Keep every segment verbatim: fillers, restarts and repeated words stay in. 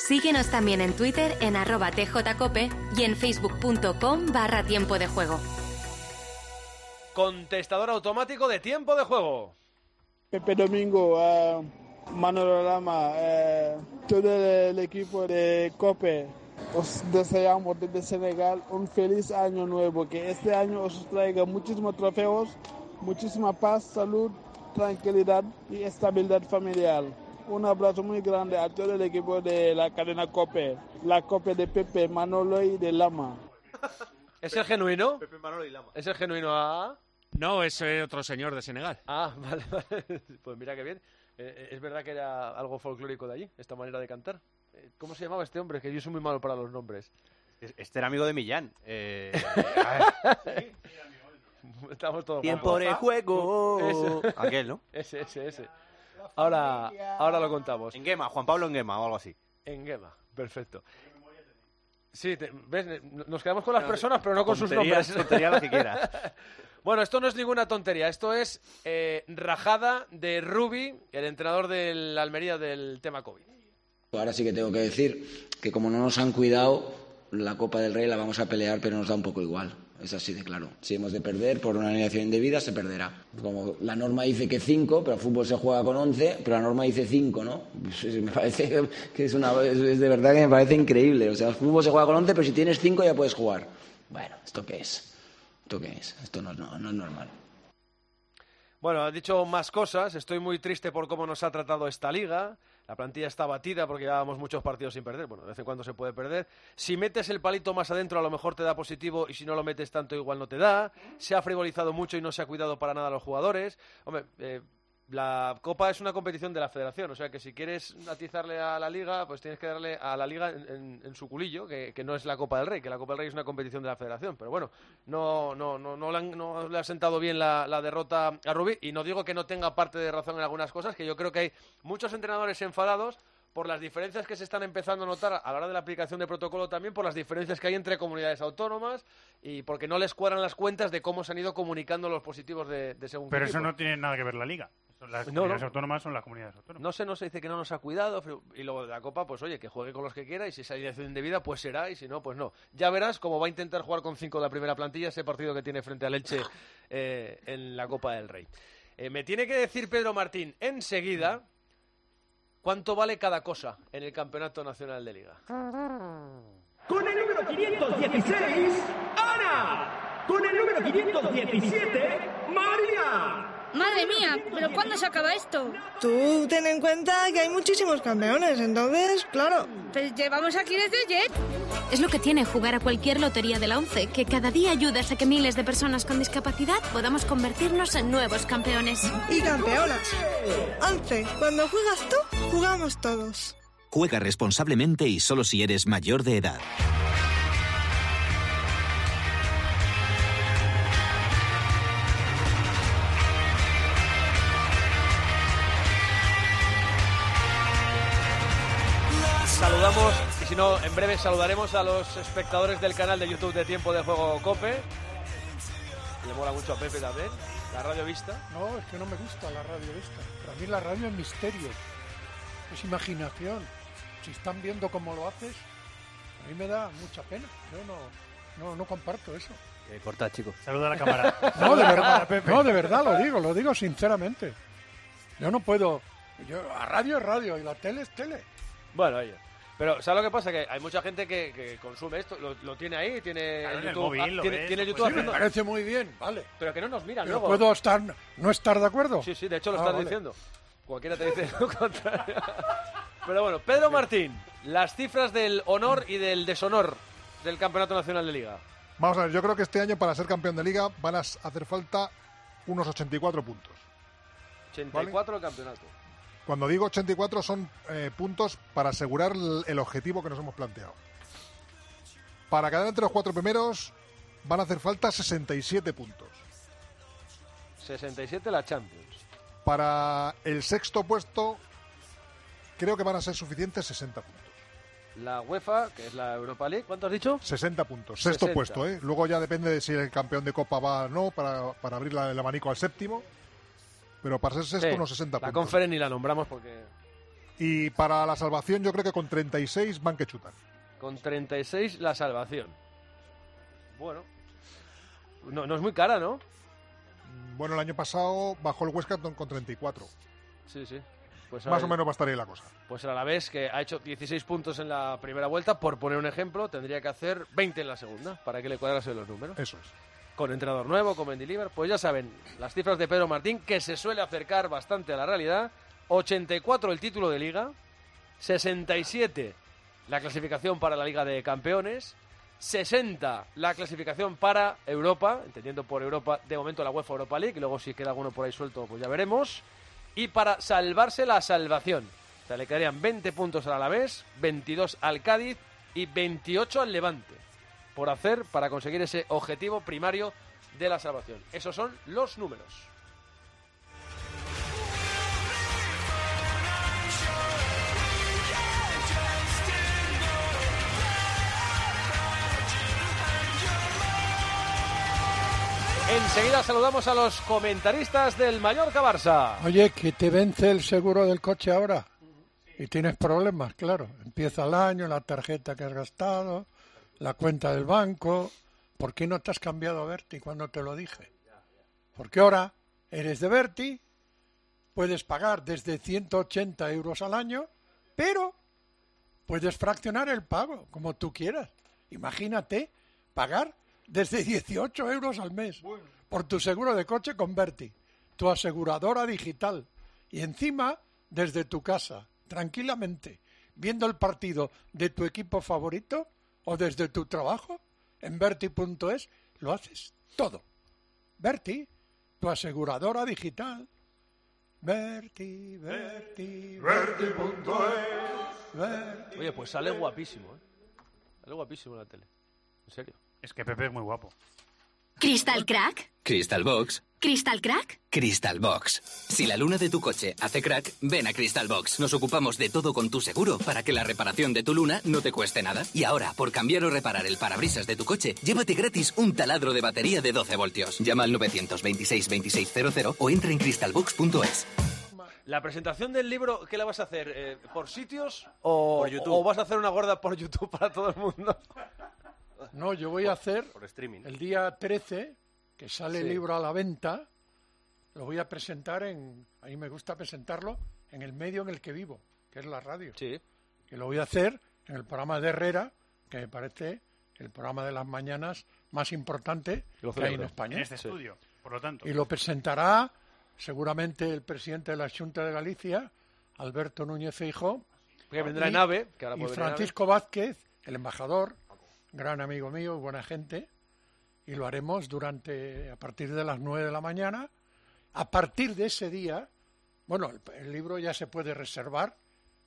Síguenos también en Twitter en arroba tjcope y en facebook.com barra tiempo de juego. Contestador automático de tiempo de juego. Pepe Domingo, uh, Manolo Lama, uh, todo el equipo de Cope, os deseamos desde Senegal un feliz año nuevo, que este año os traiga muchísimos trofeos, muchísima paz, salud, tranquilidad y estabilidad familiar. Un abrazo muy grande a todo el equipo de la cadena Cope, la Cope de Pepe, Manolo y de Lama. ¿Es el genuino? Pepe, Manolo y Lama. ¿Es el genuino A? No, es eh, otro señor de Senegal. Ah, vale, vale. Pues mira qué bien. Eh, es verdad que era algo folclórico de allí, esta manera de cantar. Eh, ¿Cómo se llamaba este hombre? Que yo soy muy malo para los nombres. Este era amigo de Millán. Eh... Estamos todos Tiempo de juego. Ese. Aquel, ¿no? Ese, ese, ese. Ahora, ahora lo contamos. Enguema, Juan Pablo Enguema o algo así. Enguema, perfecto. Sí, te, ¿ves? Nos quedamos con las personas, pero no con sus nombres. Tontería lo que quieras. Bueno, esto no es ninguna tontería. Esto es eh, rajada de Rubi, el entrenador del Almería del tema COVID. Ahora sí que tengo que decir que como no nos han cuidado, la Copa del Rey la vamos a pelear, pero nos da un poco igual. Es así de claro. Si hemos de perder por una alineación indebida, se perderá. Como la norma dice que cinco, pero el fútbol se juega con once, pero la norma dice cinco, ¿no? Pues me parece que es, una, es de verdad que me parece increíble. O sea, el fútbol se juega con once, pero si tienes cinco ya puedes jugar. Bueno, ¿esto qué es? ¿Esto qué es? Esto no, no, no es normal. Bueno, ha dicho más cosas. Estoy muy triste por cómo nos ha tratado esta liga. La plantilla está batida porque llevábamos muchos partidos sin perder. Bueno, de vez en cuando se puede perder. Si metes el palito más adentro, a lo mejor te da positivo, y si no lo metes tanto, igual no te da. Se ha frivolizado mucho y no se ha cuidado para nada a los jugadores. Hombre, eh, la Copa es una competición de la Federación, o sea que si quieres atizarle a la Liga, pues tienes que darle a la Liga en, en, en su culillo, que, que no es la Copa del Rey, que la Copa del Rey es una competición de la Federación. Pero bueno, no, no, no, no, le, han, no le ha sentado bien la, la derrota a Rubí, y no digo que no tenga parte de razón en algunas cosas, que yo creo que hay muchos entrenadores enfadados por las diferencias que se están empezando a notar a la hora de la aplicación de protocolo, también por las diferencias que hay entre comunidades autónomas y porque no les cuadran las cuentas de cómo se han ido comunicando los positivos de, de según Pero qué eso tipo. no tiene nada que ver la Liga. Son las No, comunidades no. autónomas son las comunidades autónomas. No sé, no se dice que no nos ha cuidado, pero- y luego de la Copa, pues oye, que juegue con los que quiera, y si es alineación indebida, pues será, y si no, pues no. Ya verás cómo va a intentar jugar con cinco de la primera plantilla ese partido que tiene frente al Elche eh, en la Copa del Rey. Eh, me tiene que decir Pedro Martín enseguida cuánto vale cada cosa en el Campeonato Nacional de Liga. Con el número quinientos dieciséis, Ana. Con el número quinientos diecisiete, María. Madre mía, ¿pero cuándo se acaba esto? Tú ten en cuenta que hay muchísimos campeones, entonces, claro. Pero llevamos aquí desde ayer. Es lo que tiene jugar a cualquier lotería de la ONCE, que cada día ayudas a que miles de personas con discapacidad podamos convertirnos en nuevos campeones. Y campeonas. once. Cuando juegas tú, jugamos todos. Juega responsablemente y solo si eres mayor de edad. Saludamos, y si no, en breve saludaremos a los espectadores del canal de YouTube de Tiempo de Juego Cope. Le mola mucho a Pepe también, la radio vista. No, es que no me gusta la radio esta. Para mí la radio es misterio, es imaginación. Si están viendo cómo lo haces, a mí me da mucha pena. Yo no, no, no comparto eso. Eh, corta, chicos. Saluda a la cámara. No, de verdad, no, de verdad lo digo, lo digo sinceramente. Yo no puedo. Yo, a radio es radio y la tele es tele. Bueno, oye. Pero, ¿sabes lo que pasa? Que hay mucha gente que, que consume esto, lo, lo tiene ahí, tiene Claro, el en el YouTube, móvil, ah, lo tiene, ves, tiene lo YouTube puedes Me haciendo... parece muy bien, vale. Pero que no nos miran Pero luego. puedo estar, no estar de acuerdo. Sí, sí, de hecho lo Ah, estás vale. diciendo. Cualquiera te dice lo contrario. Pero bueno, Pedro Martín, las cifras del honor y del deshonor del Campeonato Nacional de Liga. Vamos a ver, yo creo que este año para ser campeón de Liga van a hacer falta unos ochenta y cuatro puntos. ochenta y cuatro el campeonato. Cuando digo ochenta y cuatro son eh, puntos para asegurar el, el objetivo que nos hemos planteado. Para quedar entre los cuatro primeros van a hacer falta sesenta y siete puntos. sesenta y siete la Champions. Para el sexto puesto creo que van a ser suficientes sesenta puntos. La UEFA, que es la Europa League, ¿cuánto has dicho? sesenta puntos. Sexto sesenta. puesto, ¿eh? Luego ya depende de si el campeón de Copa va o no para, para abrir la- el abanico al séptimo. Pero para ser sexto Sí, unos sesenta la puntos. Conference ni la nombramos porque... Y para la salvación yo creo que con treinta y seis van que chutan. Con treinta y seis la salvación. Bueno, no, no es muy cara, ¿no? Bueno, el año pasado bajó el Huesca con treinta y cuatro. Sí, sí. Pues Más el, o menos va a estar ahí la cosa. Pues el Alavés, que ha hecho dieciséis puntos en la primera vuelta, por poner un ejemplo, tendría que hacer veinte en la segunda, para que le cuadrasen los números. Eso es. Con entrenador nuevo, con Mendilibar, pues ya saben, las cifras de Pedro Martín, que se suele acercar bastante a la realidad. ochenta y cuatro el título de Liga, sesenta y siete la clasificación para la Liga de Campeones, sesenta la clasificación para Europa, entendiendo por Europa de momento la UEFA Europa League, y luego si queda alguno por ahí suelto pues ya veremos, y para salvarse la salvación, o sea, le quedarían veinte puntos al Alavés, veintidós al Cádiz y veintiocho al Levante, por hacer para conseguir ese objetivo primario de la salvación. Esos son los números. Enseguida saludamos a los comentaristas del Mallorca-Barça. Oye, que te vence el seguro del coche ahora y tienes problemas, claro. Empieza el año, la tarjeta que has gastado, la cuenta del banco. ¿Por qué no te has cambiado a Berti cuando te lo dije? Porque ahora eres de Berti, puedes pagar desde ciento ochenta euros al año, pero puedes fraccionar el pago como tú quieras. Imagínate pagar desde dieciocho euros al mes por tu seguro de coche con Berti, tu aseguradora digital. Y encima, desde tu casa, tranquilamente, viendo el partido de tu equipo favorito o desde tu trabajo, en Berti punto es, lo haces todo. Berti, tu aseguradora digital. Berti, Berti, Berti punto es. Berti. Oye, pues sale guapísimo, ¿eh? Sale guapísimo en la tele. En serio. Es que Pepe es muy guapo. ¿Crystal Crack? Crystal Box. ¿Crystal Crack? Crystal Box. Si la luna de tu coche hace crack, ven a Crystal Box. Nos ocupamos de todo con tu seguro para que la reparación de tu luna no te cueste nada. Y ahora, por cambiar o reparar el parabrisas de tu coche, llévate gratis un taladro de batería de doce voltios. Llama al nueve dos seis, veintiséis cero cero o entra en crystal box punto es. La presentación del libro, ¿qué la vas a hacer? Eh, ¿Por sitios o, Por YouTube. o vas a hacer una gorda por YouTube para todo el mundo? No, yo voy a hacer Por streaming. el día trece, que sale el Sí. libro a la venta, lo voy a presentar en, a mí me gusta presentarlo en el medio en el que vivo, que es la radio. Sí. Y lo voy a hacer en el programa de Herrera, que me parece el programa de las mañanas más importante Lo que hay en celebro. España. En este estudio, por lo tanto. Y lo presentará seguramente el presidente de la Xunta de Galicia, Alberto Núñez Feijóo, Que vendrá y- en AVE, que ahora y puede venir en AVE. Francisco Vázquez, el embajador, gran amigo mío, buena gente, y lo haremos durante, a partir de las nueve de la mañana. A partir de ese día, bueno, el, el libro ya se puede reservar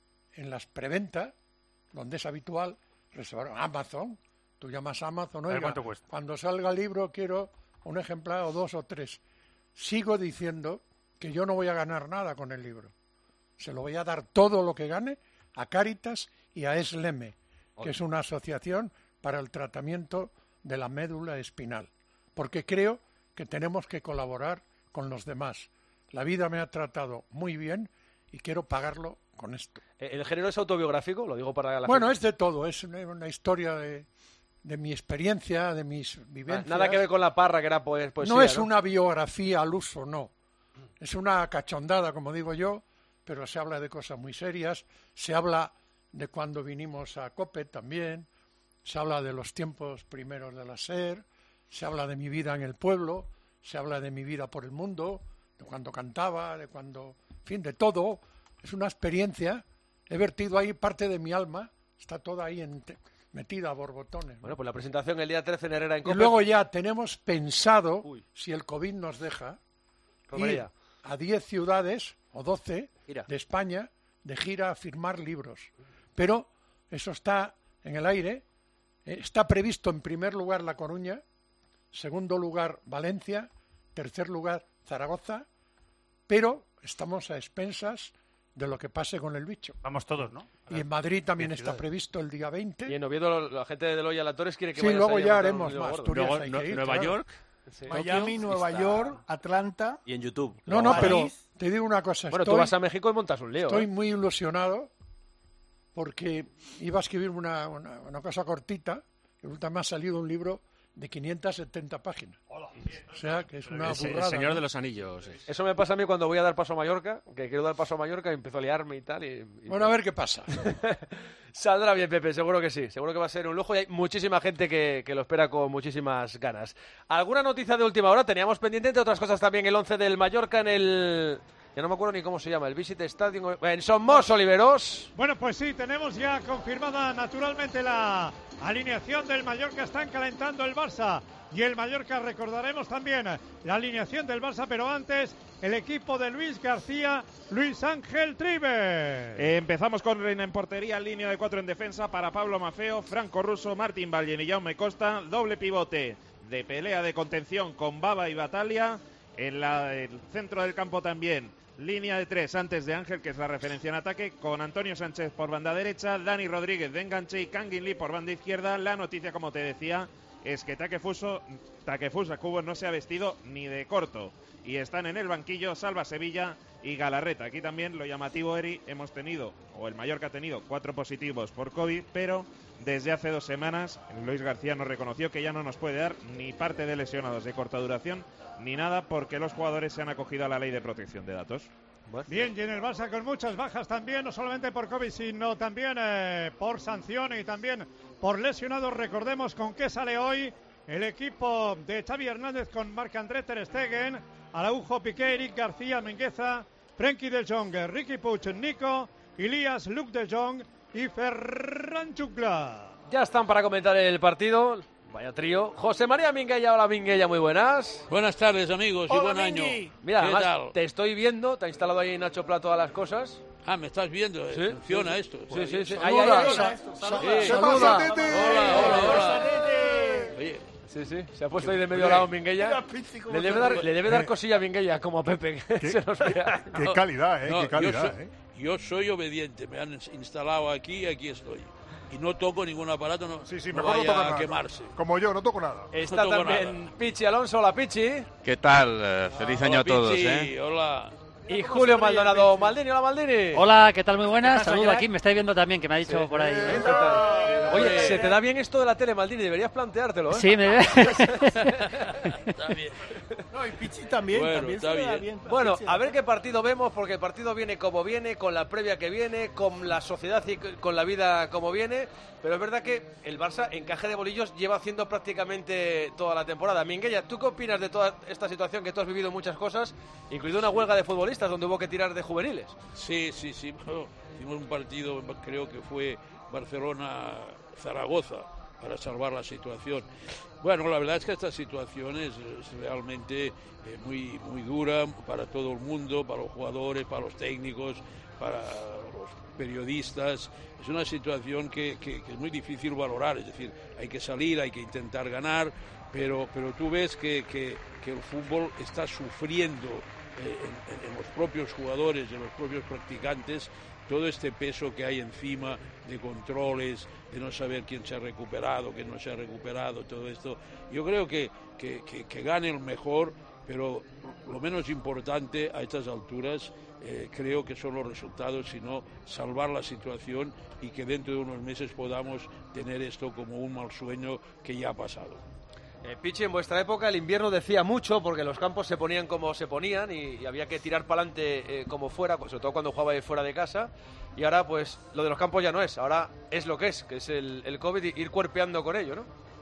en las preventas, donde es habitual reservar Amazon. Tú llamas a Amazon, A ver oiga, cuánto cuesta. cuando salga el libro quiero un ejemplar o dos o tres. Sigo diciendo que yo no voy a ganar nada con el libro. Se lo voy a dar todo lo que gane a Cáritas y a Esleme, que es una asociación para el tratamiento de la médula espinal, porque creo que tenemos que colaborar con los demás. La vida me ha tratado muy bien y quiero pagarlo con esto. ¿El género es autobiográfico? Lo digo para la Bueno, gente. es de todo, es una, una historia de, de mi experiencia, de mis vivencias. Nada que ver con la parra, que era poe- poesía. No es una biografía al uso, no. Es una cachondada, como digo yo, pero se habla de cosas muy serias. Se habla de cuando vinimos a COPE también. Se habla de los tiempos primeros de la SER. Se habla de mi vida en el pueblo. Se habla de mi vida por el mundo, de cuando cantaba, de cuando... En fin, de todo. Es una experiencia. He vertido ahí parte de mi alma. Está toda ahí en- metida a borbotones, ¿no? Bueno, pues la presentación el día trece en Herrera en Y Cope. luego ya tenemos pensado, Uy. si el COVID nos deja, Romería. ir a diez ciudades o doce Gira. de España de gira a firmar libros. Pero eso está en el aire. Eh, Está previsto en primer lugar La Coruña, segundo lugar Valencia, tercer lugar Zaragoza, pero estamos a expensas de lo que pase con el bicho. Vamos todos, ¿no? Y en Madrid también diez está ciudades. previsto el día veinte. Y en Oviedo la gente de Loya La Torres quiere que Sí, vayas luego ahí a ya montar un haremos lío más. gordo. Asturias Luego, hay no- que ir, Nueva claro. York. Sí. Miami, Nueva York, Atlanta. Y en YouTube. No, no, pero, París. Te digo una cosa. Bueno, estoy, tú vas a México y montas un lío. Estoy ¿eh? muy ilusionado porque iba a escribir una, una, una cosa cortita y ahorita me ha salido un libro de quinientas setenta páginas. O sea, que es una el, burrada. El Señor ¿no? de los Anillos. Es. Eso me pasa a mí cuando voy a dar paso a Mallorca, que quiero dar paso a Mallorca y empiezo a liarme y tal. Y, y... Bueno, a ver qué pasa. Saldrá bien, Pepe, seguro que sí. Seguro que va a ser un lujo y hay muchísima gente que, que lo espera con muchísimas ganas. ¿Alguna noticia de última hora? Teníamos pendiente, entre otras cosas, también el once del Mallorca en el... Ya no me acuerdo ni cómo se llama, el Visit Stadium en Somos, Oliveros. Bueno, pues sí, tenemos ya confirmada naturalmente la alineación del Mallorca. Están calentando el Barça y el Mallorca. Recordaremos también la alineación del Barça, pero antes el equipo de Luis García, Luis Ángel Tribe. Eh, empezamos con Reina en portería, línea de cuatro en defensa para Pablo Maffeo, Franco Russo, Martín Vallen y Jaume Costa. Doble pivote de pelea de contención con Baba y Batalia. En la, el centro del campo también. Línea de tres antes de Ángel, que es la referencia en ataque, con Antonio Sánchez por banda derecha, Dani Rodríguez de enganche y Kangin Lee por banda izquierda. La noticia, como te decía, es que Takefusa, Takefusa Kubo no se ha vestido ni de corto. Y están en el banquillo Salva Sevilla y Galarreta. Aquí también lo llamativo, Eri, hemos tenido, o el Mallorca ha tenido, cuatro positivos por COVID, pero desde hace dos semanas Luis García nos reconoció que ya no nos puede dar ni parte de lesionados de corta duración ni nada, porque los jugadores se han acogido a la ley de protección de datos. Bien, y en el Barça con muchas bajas también, no solamente por COVID, sino también eh, por sanción y también por lesionados. Recordemos con qué sale hoy el equipo de Xavi Hernández con Marc-André ter Stegen, Araujo, Piqué, Eric García, Mingueza, Frenkie de Jong, Riqui Puig, Nico, Ilías, Luke de Jong y Ferran Chucla. Ya están para comentar el partido. Vaya trío. José María Minguella, hola Minguella, muy buenas. Buenas tardes, amigos, y buen año. Mira, ¿Qué además tal? te estoy viendo, te ha instalado ahí Nacho Pla todas las cosas. Ah, me estás viendo, ¿eh? ¿Sí? Funciona Sí, esto. sí, sí, sí. Saluda, Ahí, ahí, ahí. saluda, Saluda. sí. Saluda. Hola, hola, hola. Oye, Sí, sí, se ha puesto ahí de medio lado Minguella. Le debe dar, le debe dar cosilla a Minguella, como a Pepe, que se nos vea. Qué calidad, ¿eh? No, Qué calidad, yo soy, ¿eh? yo soy obediente, me han instalado aquí y aquí estoy. Y no toco ningún aparato, no, Sí, sí, no mejor no vaya tocar a nada. quemarse. Como yo, no toco nada. Está No toco también nada. Pichi Alonso, hola Pichi. ¿Qué tal? Eh, feliz año Hola, a todos, Pichi, ¿eh? Hola. Y Julio Maldonado Maldini, hola Maldini. Hola, ¿qué tal? Muy buenas. pasa, Saludo crack? aquí, me estáis viendo también, que me ha dicho Sí. por ahí. ¿Qué tal? Oye, ¿se te da bien esto de la tele, Maldini? Deberías planteártelo, ¿eh? Sí, me Está bien. No, y Pichi también, Bueno, también está se le da bien. bien. Bueno, Pichi, a ver qué partido vemos, porque el partido viene como viene, con la previa que viene, con la sociedad y con la vida como viene, pero es verdad que el Barça, encaje de bolillos, lleva haciendo prácticamente toda la temporada. Minguella, ¿tú qué opinas de toda esta situación, que tú has vivido muchas cosas, incluido una huelga de futbolistas donde hubo que tirar de juveniles? Sí, sí, sí. Bueno, hicimos un partido, creo que fue Barcelona-Zaragoza, para salvar la situación. Bueno, la verdad es que esta situación es, es realmente eh, muy, muy dura para todo el mundo, para los jugadores, para los técnicos, para los periodistas. Es una situación que, que, que es muy difícil valorar, es decir, hay que salir, hay que intentar ganar, pero, pero tú ves que, que, que el fútbol está sufriendo eh, en, en los propios jugadores, en los propios practicantes, todo este peso que hay encima de controles, de no saber quién se ha recuperado, quién no se ha recuperado, todo esto. Yo creo que, que, que, que gane el mejor, pero lo menos importante a estas alturas eh, creo que son los resultados, sino salvar la situación y que dentro de unos meses podamos tener esto como un mal sueño que ya ha pasado. Eh, Pichi, en vuestra época el invierno decía mucho porque los campos se ponían como se ponían y, y había que tirar para adelante eh, como fuera, pues, sobre todo cuando jugaba fuera de casa. Y ahora, pues, lo de los campos ya no es. Ahora es lo que es, que es el, el COVID y ir cuerpeando con ello, ¿no?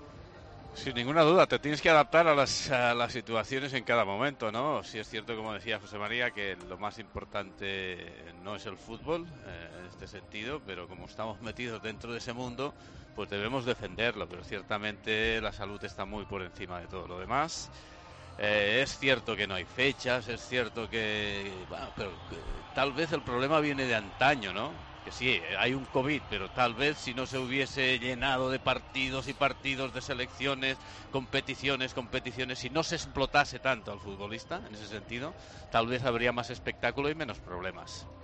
Sin ninguna duda, te tienes que adaptar a las, a las situaciones en cada momento, ¿no? Sí es cierto, como decía José María, que lo más importante no es el fútbol, eh, en este sentido, pero como estamos metidos dentro de ese mundo, pues debemos defenderlo, pero ciertamente la salud está muy por encima de todo lo demás. Eh, es cierto que no hay fechas, es cierto que, bueno, pero que tal vez el problema viene de antaño, ¿no? Que sí, hay un COVID, pero tal vez si no se hubiese llenado de partidos y partidos de selecciones, competiciones, competiciones, si no se explotase tanto al futbolista, en ese sentido, tal vez habría más espectáculo y menos problemas.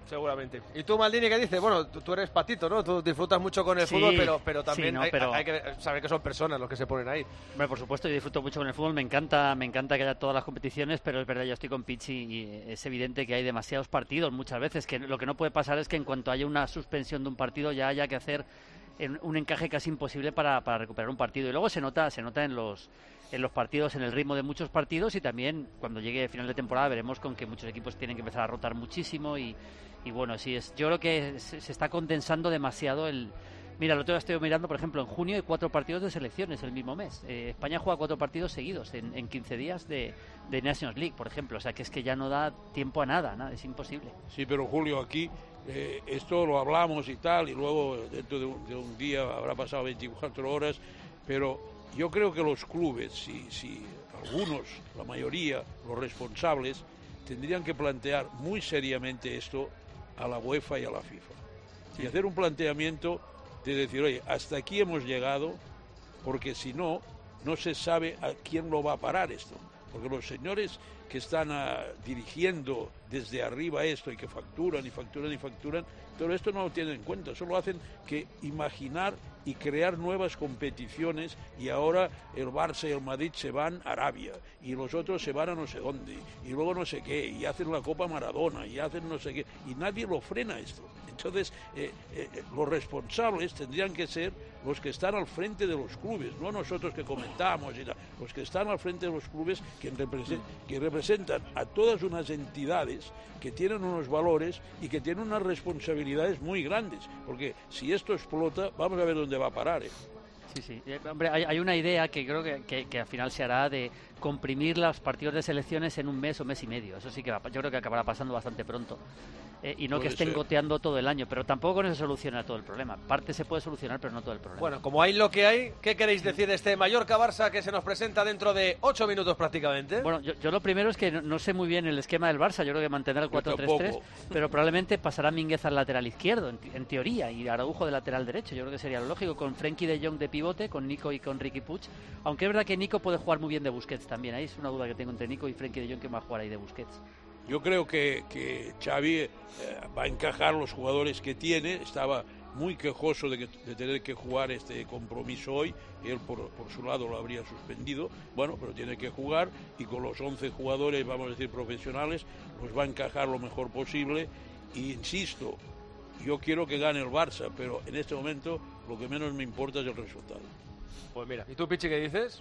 Seguramente. ¿Y tú, Maldini, qué dices? Bueno, tú, tú eres patito, ¿no? Tú disfrutas mucho con el Sí, fútbol, pero, pero también sí, no, hay, pero- hay que saber que son personas los que se ponen ahí. Hombre, por supuesto, yo disfruto mucho con el fútbol, me encanta, me encanta que haya todas las competiciones, pero es verdad, yo estoy con Pichi y es evidente que hay demasiados partidos muchas veces, que lo que no puede pasar es que en cuanto haya una suspensión de un partido ya haya que hacer en- un encaje casi imposible para, para recuperar un partido. Y luego se nota, se nota en los en los partidos, en el ritmo de muchos partidos, y también cuando llegue el final de temporada veremos con que muchos equipos tienen que empezar a rotar muchísimo y, y bueno, sí es, yo creo que se, se está condensando demasiado el. Mira, el otro día estoy mirando, por ejemplo, en junio hay cuatro partidos de selecciones el mismo mes. Eh, España juega cuatro partidos seguidos en, en quince días de, de Nations League, por ejemplo. O sea, que es que ya no da tiempo a nada, nada, es imposible. Sí, pero Julio, aquí eh, esto lo hablamos y tal, y luego dentro de un, de un día habrá pasado veinticuatro horas, pero yo creo que los clubes, si, si algunos, la mayoría, los responsables, tendrían que plantear muy seriamente esto a la UEFA y a la FIFA. Y hacer un planteamiento de decir, oye, hasta aquí hemos llegado, porque si no, no se sabe a quién lo va a parar esto. Porque los señores que están ah, dirigiendo desde arriba esto y que facturan y facturan y facturan, todo esto no lo tienen en cuenta, solo hacen que imaginar y crear nuevas competiciones, y ahora el Barça y el Madrid se van a Arabia y los otros se van a no sé dónde y luego no sé qué, y hacen la Copa Maradona y hacen no sé qué, y nadie lo frena esto. Entonces, eh, eh, los responsables tendrían que ser los que están al frente de los clubes, no nosotros que comentamos, y la, los que están al frente de los clubes que, represent, que representan a todas unas entidades que tienen unos valores y que tienen unas responsabilidades muy grandes, porque si esto explota, vamos a ver dónde va a parar, ¿eh? Sí, sí. Eh, hombre, hay, hay una idea que creo que, que, que al final se hará de comprimir los partidos de selecciones en un mes o mes y medio. Eso sí que va, yo creo que acabará pasando bastante pronto. Eh, y no Puede que estén ser. goteando todo el año, pero tampoco con eso se soluciona todo el problema. Parte se puede solucionar, pero no todo el problema. Bueno, como hay lo que hay, ¿qué queréis decir de este Mallorca-Barça que se nos presenta dentro de ocho minutos prácticamente? Bueno, yo, yo lo primero es que no, no sé muy bien el esquema del Barça. Yo creo que mantendrá el cuatro tres tres, pero probablemente pasará Mínguez al lateral izquierdo, en, en teoría, y Araujo de lateral derecho. Yo creo que sería lo lógico, con Frenkie de Jong de pivote, con Nico y con Riqui Puig. Aunque es verdad que Nico puede jugar muy bien de Busquets también. Ahí es una duda que tengo entre Nico y Frenkie de Jong, que va a jugar ahí de Busquets. Yo creo que, que Xavi eh, va a encajar los jugadores que tiene. Estaba muy quejoso de, que, de tener que jugar este compromiso hoy. Él, por, por su lado, lo habría suspendido. Bueno, pero tiene que jugar, y con los once jugadores, vamos a decir, profesionales, los va a encajar lo mejor posible. Y insisto, yo quiero que gane el Barça, pero en este momento lo que menos me importa es el resultado. Pues mira, ¿y tú, Pichi, qué dices?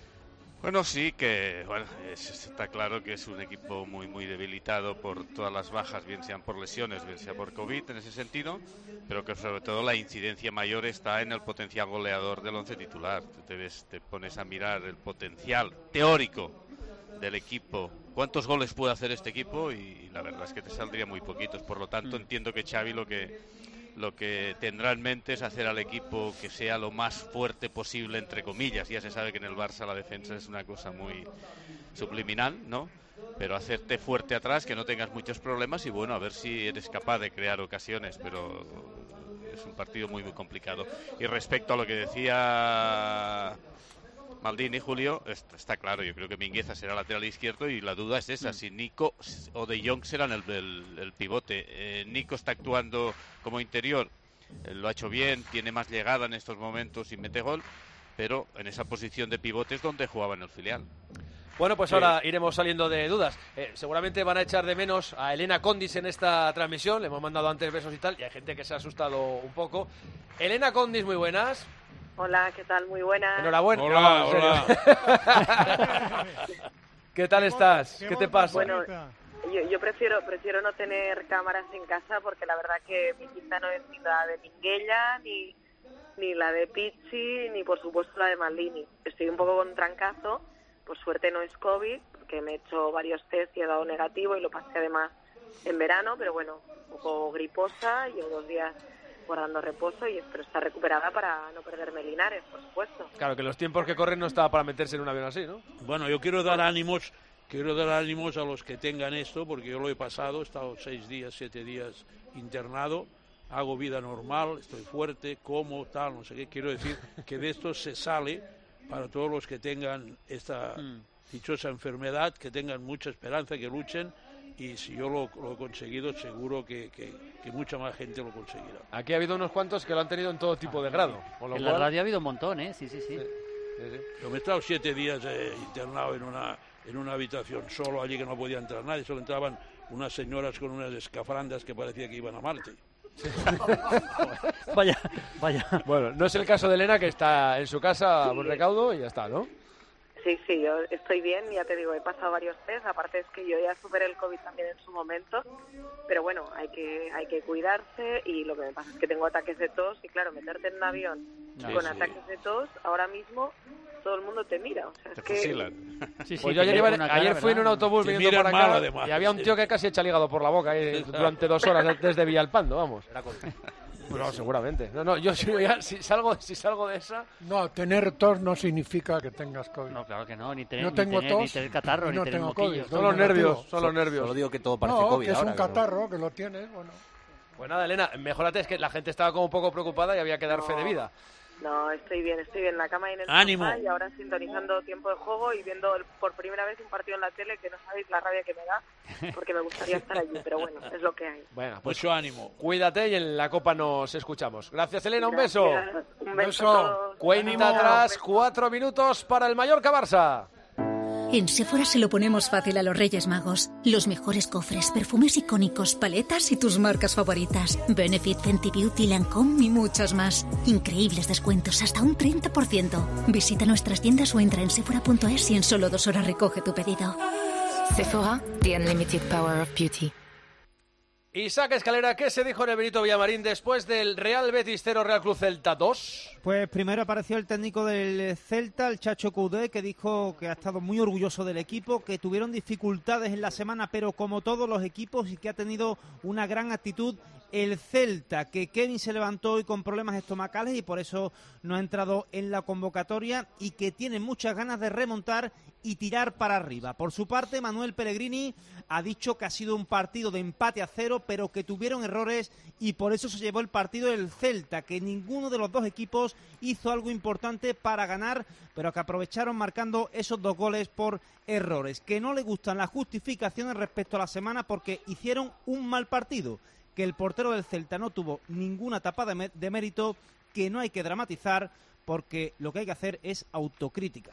Bueno, sí, que bueno, es, está claro que es un equipo muy muy debilitado por todas las bajas, bien sean por lesiones, bien sea por COVID en ese sentido, pero que sobre todo la incidencia mayor está en el potencial goleador del once titular. Tú te, ves, te pones a mirar el potencial teórico del equipo, cuántos goles puede hacer este equipo, y la verdad es que te saldría muy poquitos. Por lo tanto, Mm. entiendo que Xavi lo que lo que tendrá en mente es hacer al equipo que sea lo más fuerte posible, entre comillas. Ya se sabe que en el Barça la defensa es una cosa muy subliminal, ¿no? Pero hacerte fuerte atrás, que no tengas muchos problemas, y bueno, a ver si eres capaz de crear ocasiones, pero es un partido muy muy complicado. Y respecto a lo que decía Maldini, Julio, está, está claro, yo creo que Mingueza será lateral izquierdo, y la duda es esa, si Nico o De Jong serán el, el, el pivote. Eh, Nico está actuando como interior, eh, lo ha hecho bien, tiene más llegada en estos momentos y mete gol, pero en esa posición de pivote es donde jugaba en el filial. Bueno, pues ahora iremos saliendo de dudas. Eh, seguramente van a echar de menos a Elena Condis en esta transmisión. Le hemos mandado antes besos y tal, y hay gente que se ha asustado un poco. Elena Condis, muy buenas. Hola, ¿qué tal? Muy buenas. Enhorabuena. Hola, No, en hola. serio. ¿Qué tal estás? ¿Qué te pasa? Bueno, yo, yo prefiero prefiero no tener cámaras en casa, porque la verdad que mi quinta no es ni la de Minguella, ni, ni la de Pichi, ni por supuesto la de Maldini. Estoy un poco con trancazo. Por suerte no es COVID, porque me he hecho varios test y he dado negativo, y lo pasé además en verano, pero bueno, un poco griposa, llevo dos días guardando reposo y espero estar recuperada para no perderme Linares, por supuesto. Claro, que los tiempos que corren no estaba para meterse en un avión así, ¿no? Bueno, yo quiero dar ánimos, quiero dar ánimos a los que tengan esto, porque yo lo he pasado, he estado seis días, siete días internado, hago vida normal, estoy fuerte, como, tal, no sé qué. Quiero decir que de esto se sale para todos los que tengan esta dichosa enfermedad, que tengan mucha esperanza, que luchen y si yo lo, lo he conseguido, seguro que, que, que mucha más gente lo conseguirá. Aquí ha habido unos cuantos que lo han tenido en todo tipo de grado. Con lo En cual... la radio ha habido un montón, ¿eh? Sí, sí, sí. Sí, sí, sí. Yo me he estado siete días eh, internado en una, en una habitación solo allí que no podía entrar nadie, solo entraban unas señoras con unas escafrandas que parecía que iban a Marte. Vaya, vaya. Bueno, no es el caso de Elena, que está en su casa a buen recaudo y ya está, ¿no? Sí, sí, yo estoy bien, ya te digo, he pasado varios test, aparte es que yo ya superé el COVID también en su momento, pero bueno, hay que hay que cuidarse y lo que me pasa es que tengo ataques de tos y claro, meterte en un avión Sí, con sí. ataques de tos, ahora mismo todo el mundo te mira, o sea, es Te que... fusilan. Sí, sí, Pues yo que ayer, lleva iba- una cara, ayer fui en un ¿verdad? autobús Te viniendo miran para acá mal, además. y había un tío que casi echa el hígado por la boca ahí, durante dos horas desde Villalpando, vamos. No, seguramente. No, no, yo si, ya, si salgo si salgo de esa... No, tener tos no significa que tengas COVID. No, claro que no, ni tener, No ni tengo tener, ni tos tener catarro, y ni no tener tengo moquillos. COVID. Son los negativo. nervios, son los nervios. Solo digo que todo parece No, COVID que es ahora. un que no. catarro, que lo tienes, bueno. Pues nada, Elena, mejórate, es que la gente estaba como un poco preocupada y había que dar fe de vida. No, estoy bien, estoy bien en la cama y en el ¡Ánimo! sofá y ahora sintonizando tiempo de juego y viendo el- por primera vez un partido en la tele que no sabéis la rabia que me da, porque me gustaría estar allí, pero bueno, es lo que hay. Bueno, pues Mucho ánimo. cuídate y en la Copa nos escuchamos. Gracias, Elena, un beso. Gracias, un beso. Beso. a todos. Cuenta Ánimo. atrás, cuatro minutos para el Mallorca-Barça. En Sephora se lo ponemos fácil a los Reyes Magos. Los mejores cofres, perfumes icónicos, paletas y tus marcas favoritas. Benefit, Fenty Beauty, Lancôme y muchas más. Increíbles descuentos, hasta un treinta por ciento. Visita nuestras tiendas o entra en sephora punto es y en solo dos horas recoge tu pedido. Sephora, the unlimited power of beauty. Isaac Escalera, ¿qué se dijo en el Benito Villamarín después del Real Betis cero, Real Club Celta dos? Pues primero apareció el técnico del Celta, el Chacho Coudet, que dijo que ha estado muy orgulloso del equipo, que tuvieron dificultades en la semana, pero como todos los equipos, y que ha tenido una gran actitud el Celta, que Kevin se levantó hoy con problemas estomacales y por eso no ha entrado en la convocatoria y que tiene muchas ganas de remontar y tirar para arriba. Por su parte, Manuel Pellegrini ha dicho que ha sido un partido de empate a cero, pero que tuvieron errores y por eso se llevó el partido del Celta, que ninguno de los dos equipos hizo algo importante para ganar, pero que aprovecharon marcando esos dos goles por errores. Que no le gustan las justificaciones respecto a la semana porque hicieron un mal partido, que el portero del Celta no tuvo ninguna tapada de, de mérito, que no hay que dramatizar porque lo que hay que hacer es autocrítica.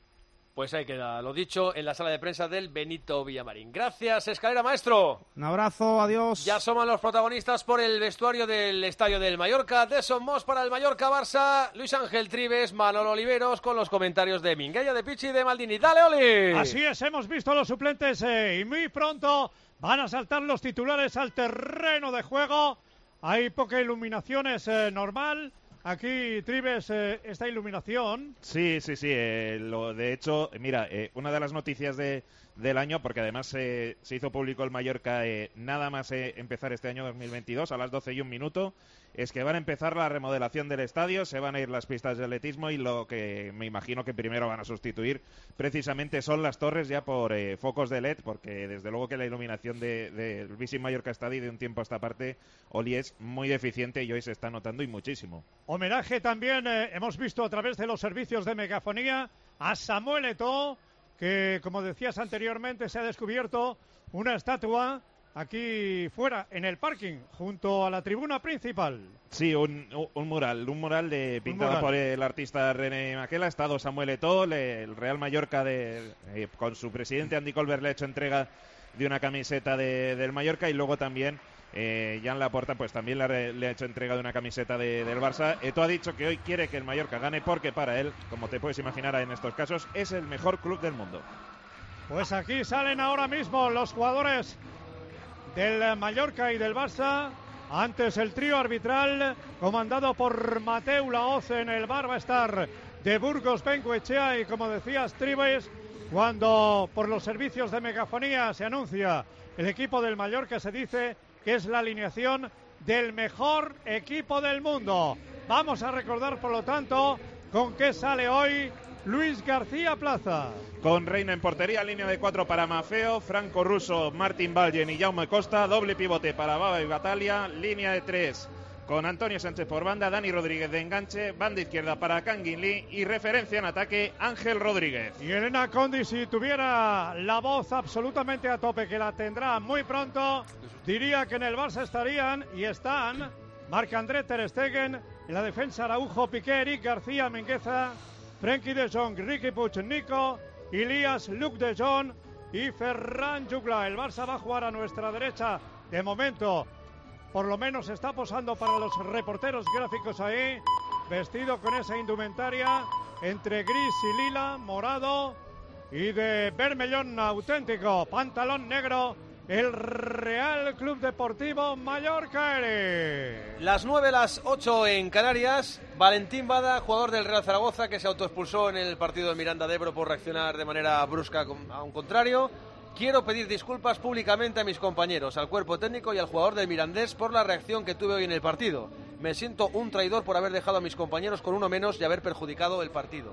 Pues ahí queda lo dicho en la sala de prensa del Benito Villamarín. Gracias, Escalera, maestro. Un abrazo, adiós. Ya somos los protagonistas por el vestuario del Estadio del Mallorca. De Somos para el Mallorca-Barça, Luis Ángel Tribes, Manolo Oliveros, con los comentarios de Minguella, de Pichi y de Maldini. ¡Dale, Oli! Así es, hemos visto a los suplentes eh, y muy pronto van a saltar los titulares al terreno de juego. Hay poca iluminación, es eh, normal. Aquí, Tribes, eh, esta iluminación. Sí, sí, sí. Eh, lo, de hecho, mira, eh, una de las noticias de, del año, porque además eh, se hizo público el Mallorca eh, nada más eh, empezar este año dos mil veintidós a las doce y un minuto, es que van a empezar la remodelación del estadio, se van a ir las pistas de atletismo y lo que me imagino que primero van a sustituir precisamente son las torres ya por eh, focos de L E D, porque desde luego que la iluminación del de, de Visit Mallorca Stadium de un tiempo a esta parte, Oli, es muy deficiente y hoy se está notando y muchísimo. Homenaje también, eh, hemos visto a través de los servicios de megafonía a Samuel Eto'o, que como decías anteriormente se ha descubierto una estatua aquí fuera, en el parking, junto a la tribuna principal. Sí, un, un mural, un mural de, pintado mural. por el artista René Maquela. Ha estado Samuel Eto'o, le- el Real Mallorca, de, eh, con su presidente Andy Colbert le ha hecho entrega de una camiseta de, del Mallorca y luego también eh, Jan Laporta pues también le ha, re- le ha hecho entrega de una camiseta de, del Barça. Eto'o ha dicho que hoy quiere que el Mallorca gane porque para él, como te puedes imaginar en estos casos, es el mejor club del mundo. Pues aquí salen ahora mismo los jugadores del Mallorca y del Barça. Antes el trío arbitral comandado por Mateu Laoz, en el bar va a estar de Burgos Bengoechea y como decías, Tribes, cuando por los servicios de megafonía se anuncia el equipo del Mallorca, se dice que es la alineación del mejor equipo del mundo. Vamos a recordar, por lo tanto, con qué sale hoy Luis García Plaza. Con Reina en portería, línea de cuatro para Mafeo, Franco Russo, Martín Vallen y Jaume Costa, doble pivote para Baba y Batalia, línea de tres con Antonio Sánchez por banda, Dani Rodríguez de enganche, banda izquierda para Kangin Lee y referencia en ataque Ángel Rodríguez. Y Elena Condi, si tuviera la voz absolutamente a tope, que la tendrá muy pronto, diría que en el Barça estarían y están Marc-André ter Stegen, en la defensa Araujo, Piqué, Eric García, Mingueza, Frenkie de Jong, Riqui Puig, Nico, Ilias, Luc de Jong y Ferran Jugla. El Barça va a jugar a nuestra derecha de momento. Por lo menos está posando para los reporteros gráficos ahí, vestido con esa indumentaria entre gris y lila, morado y de vermellón auténtico, pantalón negro, el Real Club Deportivo Mallorca. Eri. Las nueve, las ocho en Canarias. Valentín Bada, jugador del Real Zaragoza, que se autoexpulsó en el partido de Miranda de Ebro por reaccionar de manera brusca a un contrario. Quiero pedir disculpas públicamente a mis compañeros, al cuerpo técnico y al jugador del Mirandés por la reacción que tuve hoy en el partido. Me siento un traidor por haber dejado a mis compañeros con uno menos y haber perjudicado el partido.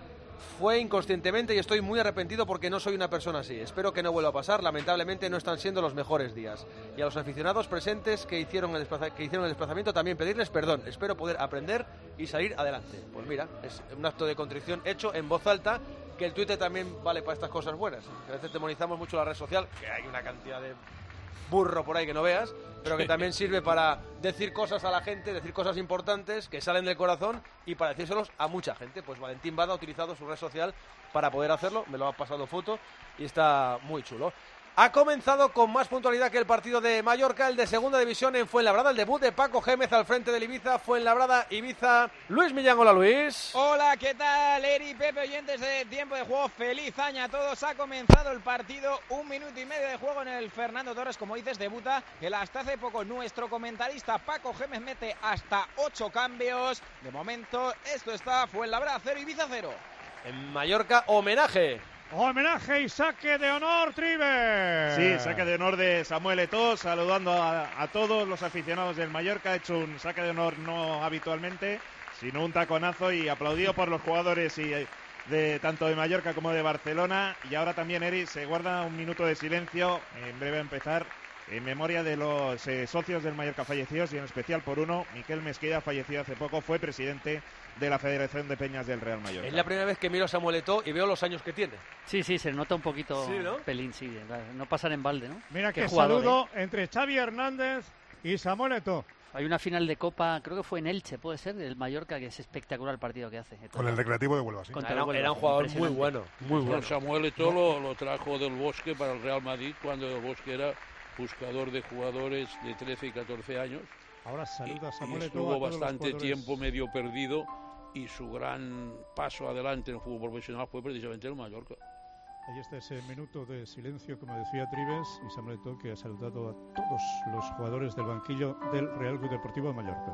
Fue inconscientemente y estoy muy arrepentido porque no soy una persona así. Espero que no vuelva a pasar. Lamentablemente no están siendo los mejores días. Y a los aficionados presentes que hicieron el, desplaza- que hicieron el desplazamiento también pedirles perdón. Espero poder aprender y salir adelante. Pues mira, es un acto de contrición hecho en voz alta, que el Twitter también vale para estas cosas buenas. A veces demonizamos mucho la red social, que hay una cantidad de burro por ahí que no veas, pero que también sirve para decir cosas a la gente, decir cosas importantes que salen del corazón y para decírselos a mucha gente. Pues Valentín Bada ha utilizado su red social para poder hacerlo, me lo ha pasado foto y está muy chulo. Ha comenzado con más puntualidad que el partido de Mallorca, el de segunda división en Fuenlabrada, el debut de Paco Gémez al frente del Ibiza, Fuenlabrada, Ibiza. Luis Millán, hola Luis. Hola, ¿qué tal? Eri, Pepe, oyentes de Tiempo de Juego, feliz año a todos. Ha comenzado el partido, un minuto y medio de juego en el Fernando Torres, como dices, debuta el hasta hace poco nuestro comentarista Paco Gémez, mete hasta ocho cambios. De momento, esto está Fuenlabrada cero, Ibiza cero. En Mallorca, homenaje. Homenaje y saque de honor, Tribe. Sí, saque de honor de Samuel Eto'o, saludando a, a todos los aficionados del Mallorca. Ha hecho un saque de honor no habitualmente, sino un taconazo, y aplaudido por los jugadores y de tanto de Mallorca como de Barcelona. Y ahora también, Eri, se guarda un minuto de silencio, en breve a empezar, en memoria de los eh, socios del Mallorca fallecidos, y en especial por uno, Miquel Mesquida, fallecido hace poco, fue presidente de la Federación de Peñas del Real Mallorca. Es la primera vez que miro a Samuel Eto'o y veo los años que tiene. Sí, sí, se nota un poquito, sí, ¿no? pelín, sí, no pasan en balde, ¿no? Mira qué, qué jugador, saludo ¿eh? entre Xavi Hernández y Samuel Eto'o. Hay una final de Copa, creo que fue en Elche, puede ser, del Mallorca, que es espectacular el partido que hace. Con el Recreativo de Huelva, sí. Contra Era, el Huelva, era un jugador muy bueno, muy bueno. Bueno, Samuel Eto'o lo, lo trajo del Bosque para el Real Madrid, cuando el Bosque era buscador de jugadores de trece y catorce años. Ahora saluda a Y, Samuel y Eto'o. estuvo a todos los bastante jugadores. tiempo medio perdido, y su gran paso adelante en el fútbol profesional fue precisamente el Mallorca. Ahí está ese minuto de silencio, como decía Tribes, y Samuel Eto'o, que ha saludado a todos los jugadores del banquillo del Real Club Deportivo de Mallorca.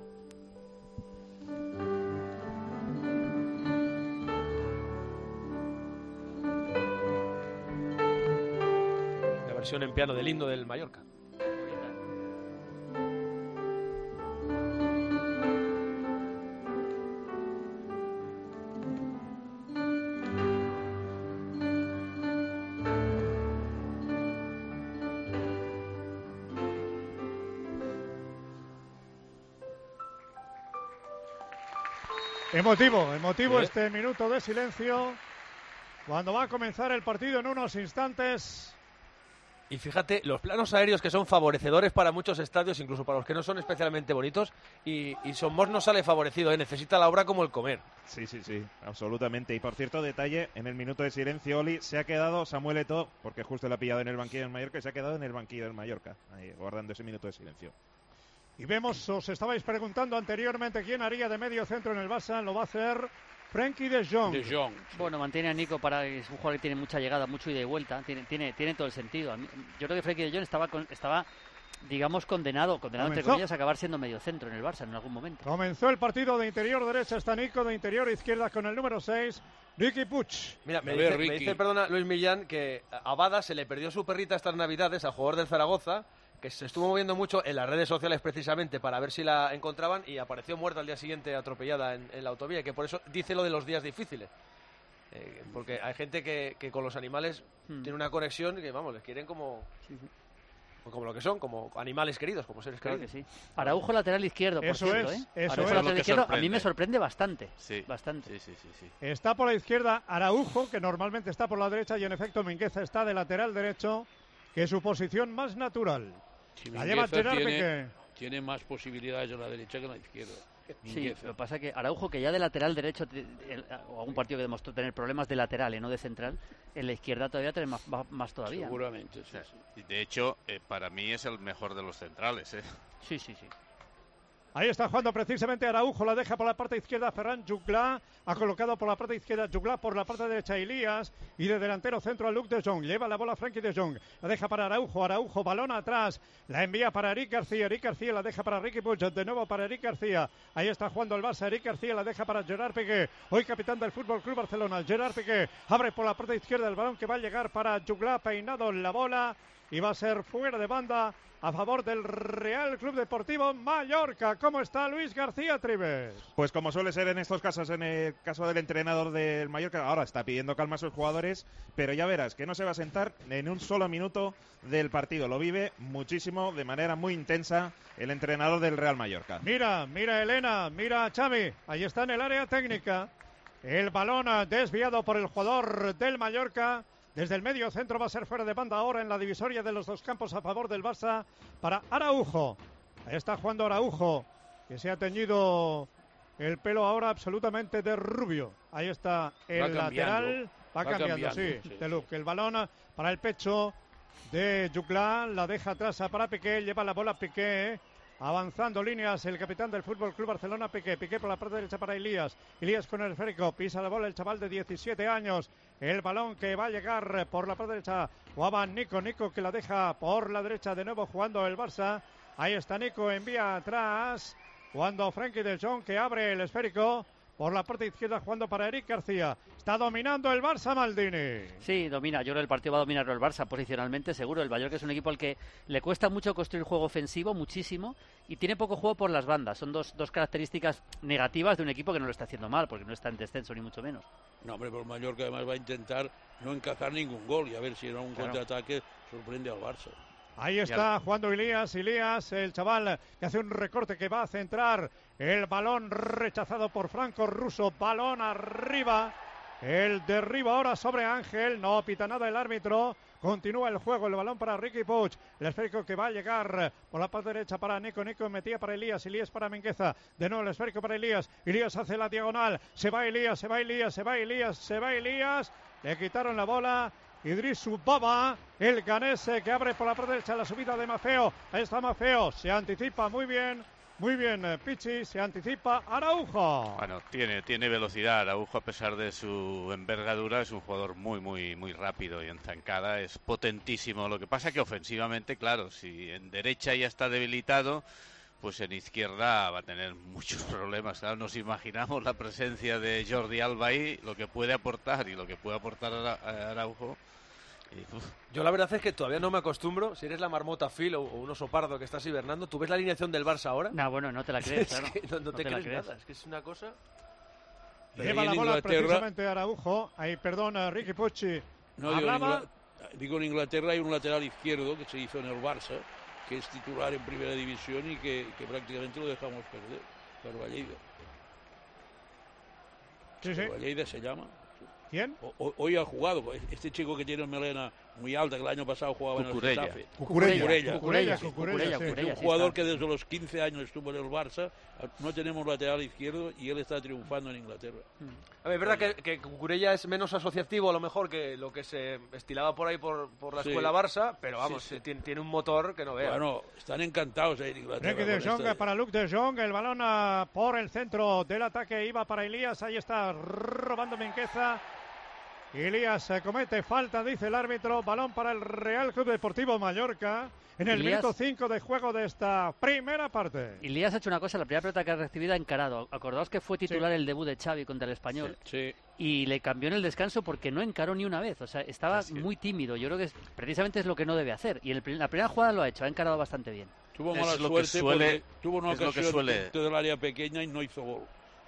La versión en piano del himno del Mallorca. Emotivo, emotivo ¿Eh? este minuto de silencio, cuando va a comenzar el partido en unos instantes. Y fíjate, los planos aéreos que son favorecedores para muchos estadios, incluso para los que no son especialmente bonitos, y, y Somos no sale favorecido, ¿eh? Necesita la obra como el comer. Sí, sí, sí, absolutamente. Y por cierto, detalle, en el minuto de silencio, Oli, se ha quedado Samuel Eto'o, porque justo le ha pillado en el banquillo del Mallorca, y se ha quedado en el banquillo del Mallorca, ahí, guardando ese minuto de silencio. Y vemos, os estabais preguntando anteriormente quién haría de medio centro en el Barça, lo va a hacer Frenkie de Jong. De Jong. Bueno, mantiene a Nico, para es un jugador que tiene mucha llegada, mucho ida y vuelta, tiene, tiene, tiene todo el sentido. A mí, yo creo que Frenkie de Jong estaba, con, estaba digamos, condenado, condenado entre Comenzó. comillas, a acabar siendo medio centro en el Barça en algún momento. Comenzó el partido de interior derecha, está Nico, de interior izquierda con el número seis, Riqui Puig. Mira, me A ver, dice, me Ricky. dice, perdona, Luis Millán, que a Bada se le perdió su perrita estas navidades al jugador del Zaragoza, que se estuvo moviendo mucho en las redes sociales precisamente para ver si la encontraban, y apareció muerta al día siguiente atropellada en, en la autovía, y que por eso dice lo de los días difíciles. Eh, porque hay gente que, que con los animales Hmm. tiene una conexión que, vamos, les quieren como... como lo que son, como animales queridos, como seres Claro queridos. que sí. Araujo lateral izquierdo, por Eso cierto, es, ¿eh? eso Araujo es. lateral Lo que izquierdo, a mí sorprende. me sorprende bastante. Sí, bastante. Sí, sí, sí, sí. Está por la izquierda Araujo, que normalmente está por la derecha, y en efecto Mingueza está de lateral derecho, que es su posición más natural. Si La lleva Mingueza Gerard tiene, Piqué. tiene más posibilidades en la derecha que en la izquierda. Sí, Mingueza. lo que pasa es que Araujo, que ya de lateral derecho, te- el- o algún partido que demostró tener problemas de lateral y no de central, en la izquierda todavía tiene más, más- más todavía. ¿no? Seguramente, sí, sí. Y de hecho, eh, para mí es el mejor de los centrales, ¿eh? Sí, sí, sí. Ahí está jugando precisamente Araujo, la deja por la parte izquierda Ferran Juglà, ha colocado por la parte izquierda Juglà, por la parte derecha Elías, y de delantero centro a Luc de Jong, lleva la bola Frenkie de Jong, la deja para Araujo, Araujo, balón atrás, la envía para Eric García, Eric García la deja para Riqui Puig, de nuevo para Eric García, ahí está jugando el Barça, Eric García la deja para Gerard Piqué, hoy capitán del Fútbol Club Barcelona, Gerard Piqué, abre por la parte izquierda el balón que va a llegar para Juglà, peinado en la bola, y va a ser fuera de banda a favor del Real Club Deportivo Mallorca. ¿Cómo está Luis García Trives? Pues como suele ser en estos casos, en el caso del entrenador del Mallorca, ahora está pidiendo calma a sus jugadores, pero ya verás que no se va a sentar en un solo minuto del partido. Lo vive muchísimo, de manera muy intensa, el entrenador del Real Mallorca. Mira, mira Elena, mira Xavi, ahí está en el área técnica. El balón ah, desviado por el jugador del Mallorca. Desde el medio centro va a ser fuera de banda ahora en la divisoria de los dos campos a favor del Barça para Araujo. Ahí está jugando Araujo, que se ha teñido el pelo ahora absolutamente de rubio. Ahí está el Va cambiando, lateral. Va, va cambiando, cambiando, sí, sí, de look. El balón para el pecho de Juglà, la deja atrás para Piqué, lleva la bola Piqué. Avanzando líneas el capitán del Fútbol Club Barcelona, Piqué. Piqué por la parte derecha para Elías. Elías con el esférico. Pisa la bola el chaval de diecisiete años. El balón que va a llegar por la parte derecha. Jugaba Nico. Nico que la deja por la derecha de nuevo jugando el Barça. Ahí está Nico. Envía atrás. Jugando Frenkie de Jong que abre el esférico. Por la parte izquierda jugando para Eric García. Está dominando el Barça, Maldini. Sí, domina. Yo creo que el partido va a dominarlo el Barça posicionalmente, seguro. El Mallorca es un equipo al que le cuesta mucho construir juego ofensivo, muchísimo, y tiene poco juego por las bandas. Son dos, dos características negativas de un equipo que no lo está haciendo mal, porque no está en descenso ni mucho menos. No, hombre, pero el Mallorca además va a intentar no encajar ningún gol y a ver si en un Claro. contraataque sorprende al Barça. Ahí está jugando Elías, Elías, el chaval que hace un recorte que va a centrar el balón rechazado por Franco Russo, balón arriba, el derribo ahora sobre Ángel, no pita nada el árbitro, continúa el juego, el balón para Riqui Puig, el esférico que va a llegar por la parte derecha para Nico, Nico metía para Elías, Elías para Mingueza, de nuevo el esférico para Elías, Elías hace la diagonal, se va Elías, se va Elías, se va Elías, se va Elías, le quitaron la bola. Idrisu Baba, el ganese que abre por la parte derecha la subida de Mafeo. Ahí está Mafeo, se anticipa muy bien, muy bien eh, Pichi, se anticipa Araujo. Bueno, tiene, tiene velocidad. Araujo, a pesar de su envergadura, es un jugador muy, muy, muy rápido y en zancada es potentísimo. Lo que pasa es que ofensivamente, claro, si en derecha ya está debilitado, pues en izquierda va a tener muchos problemas. Claro, nos imaginamos la presencia de Jordi Alba ahí, lo que puede aportar y lo que puede aportar a Araujo. Y, uf. Yo la verdad es que todavía no me acostumbro. Si eres la marmota Phil o, o un oso pardo que estás hibernando, ¿tú ves la alineación del Barça ahora? No, bueno, no te la crees, Es claro. que no, no No te, te la crees crees. nada. Es que es una cosa... Lleva la bola precisamente Araujo. Ahí, perdón, eh, Riqui Puig. No, digo, en hablaba. Ingla- digo, en Inglaterra hay un lateral izquierdo que se hizo en el Barça, que es titular en primera división y que, que prácticamente lo dejamos perder. Carballeida. Sí, sí. Carballeida se llama. ¿Quién? O- o- hoy ha jugado. Este chico que tiene melena muy alta, que el año pasado jugaba Cucurella. en el Getafe. Cucurella. Cucurella. Cucurella, Sí, Cucurella, sí. Es un jugador que desde los quince años estuvo en el Barça. No tenemos lateral izquierdo y él está triunfando en Inglaterra. A ver, es verdad que, que Cucurella es menos asociativo a lo mejor que lo que se estilaba por ahí por, por la Sí. escuela Barça, pero vamos, Sí, sí. Tiene, tiene un motor que no veas. Bueno, están encantados ahí en Inglaterra. Frenkie de con Jong esta- para Luc de Jong, el balón ah, por el centro del ataque iba para Elías, ahí está robando Mingueza. Elías eh, comete falta, dice el árbitro, balón para el Real Club Deportivo Mallorca en el Elías- minuto cinco de juego de esta primera parte. Elías ha hecho una cosa, la primera pelota que ha recibido ha encarado. Acordaos que fue titular Sí. el debut de Xavi contra el Español. Sí. Y le cambió en el descanso porque no encaró ni una vez. O sea, estaba muy tímido. Yo creo que es- precisamente es lo que no debe hacer. Y en el pri- la primera jugada lo ha hecho, ha encarado bastante bien. Tuvo Es mala lo que suerte suele- porque tuvo una es lo que ocasión suele- dentro del área pequeña y no hizo gol.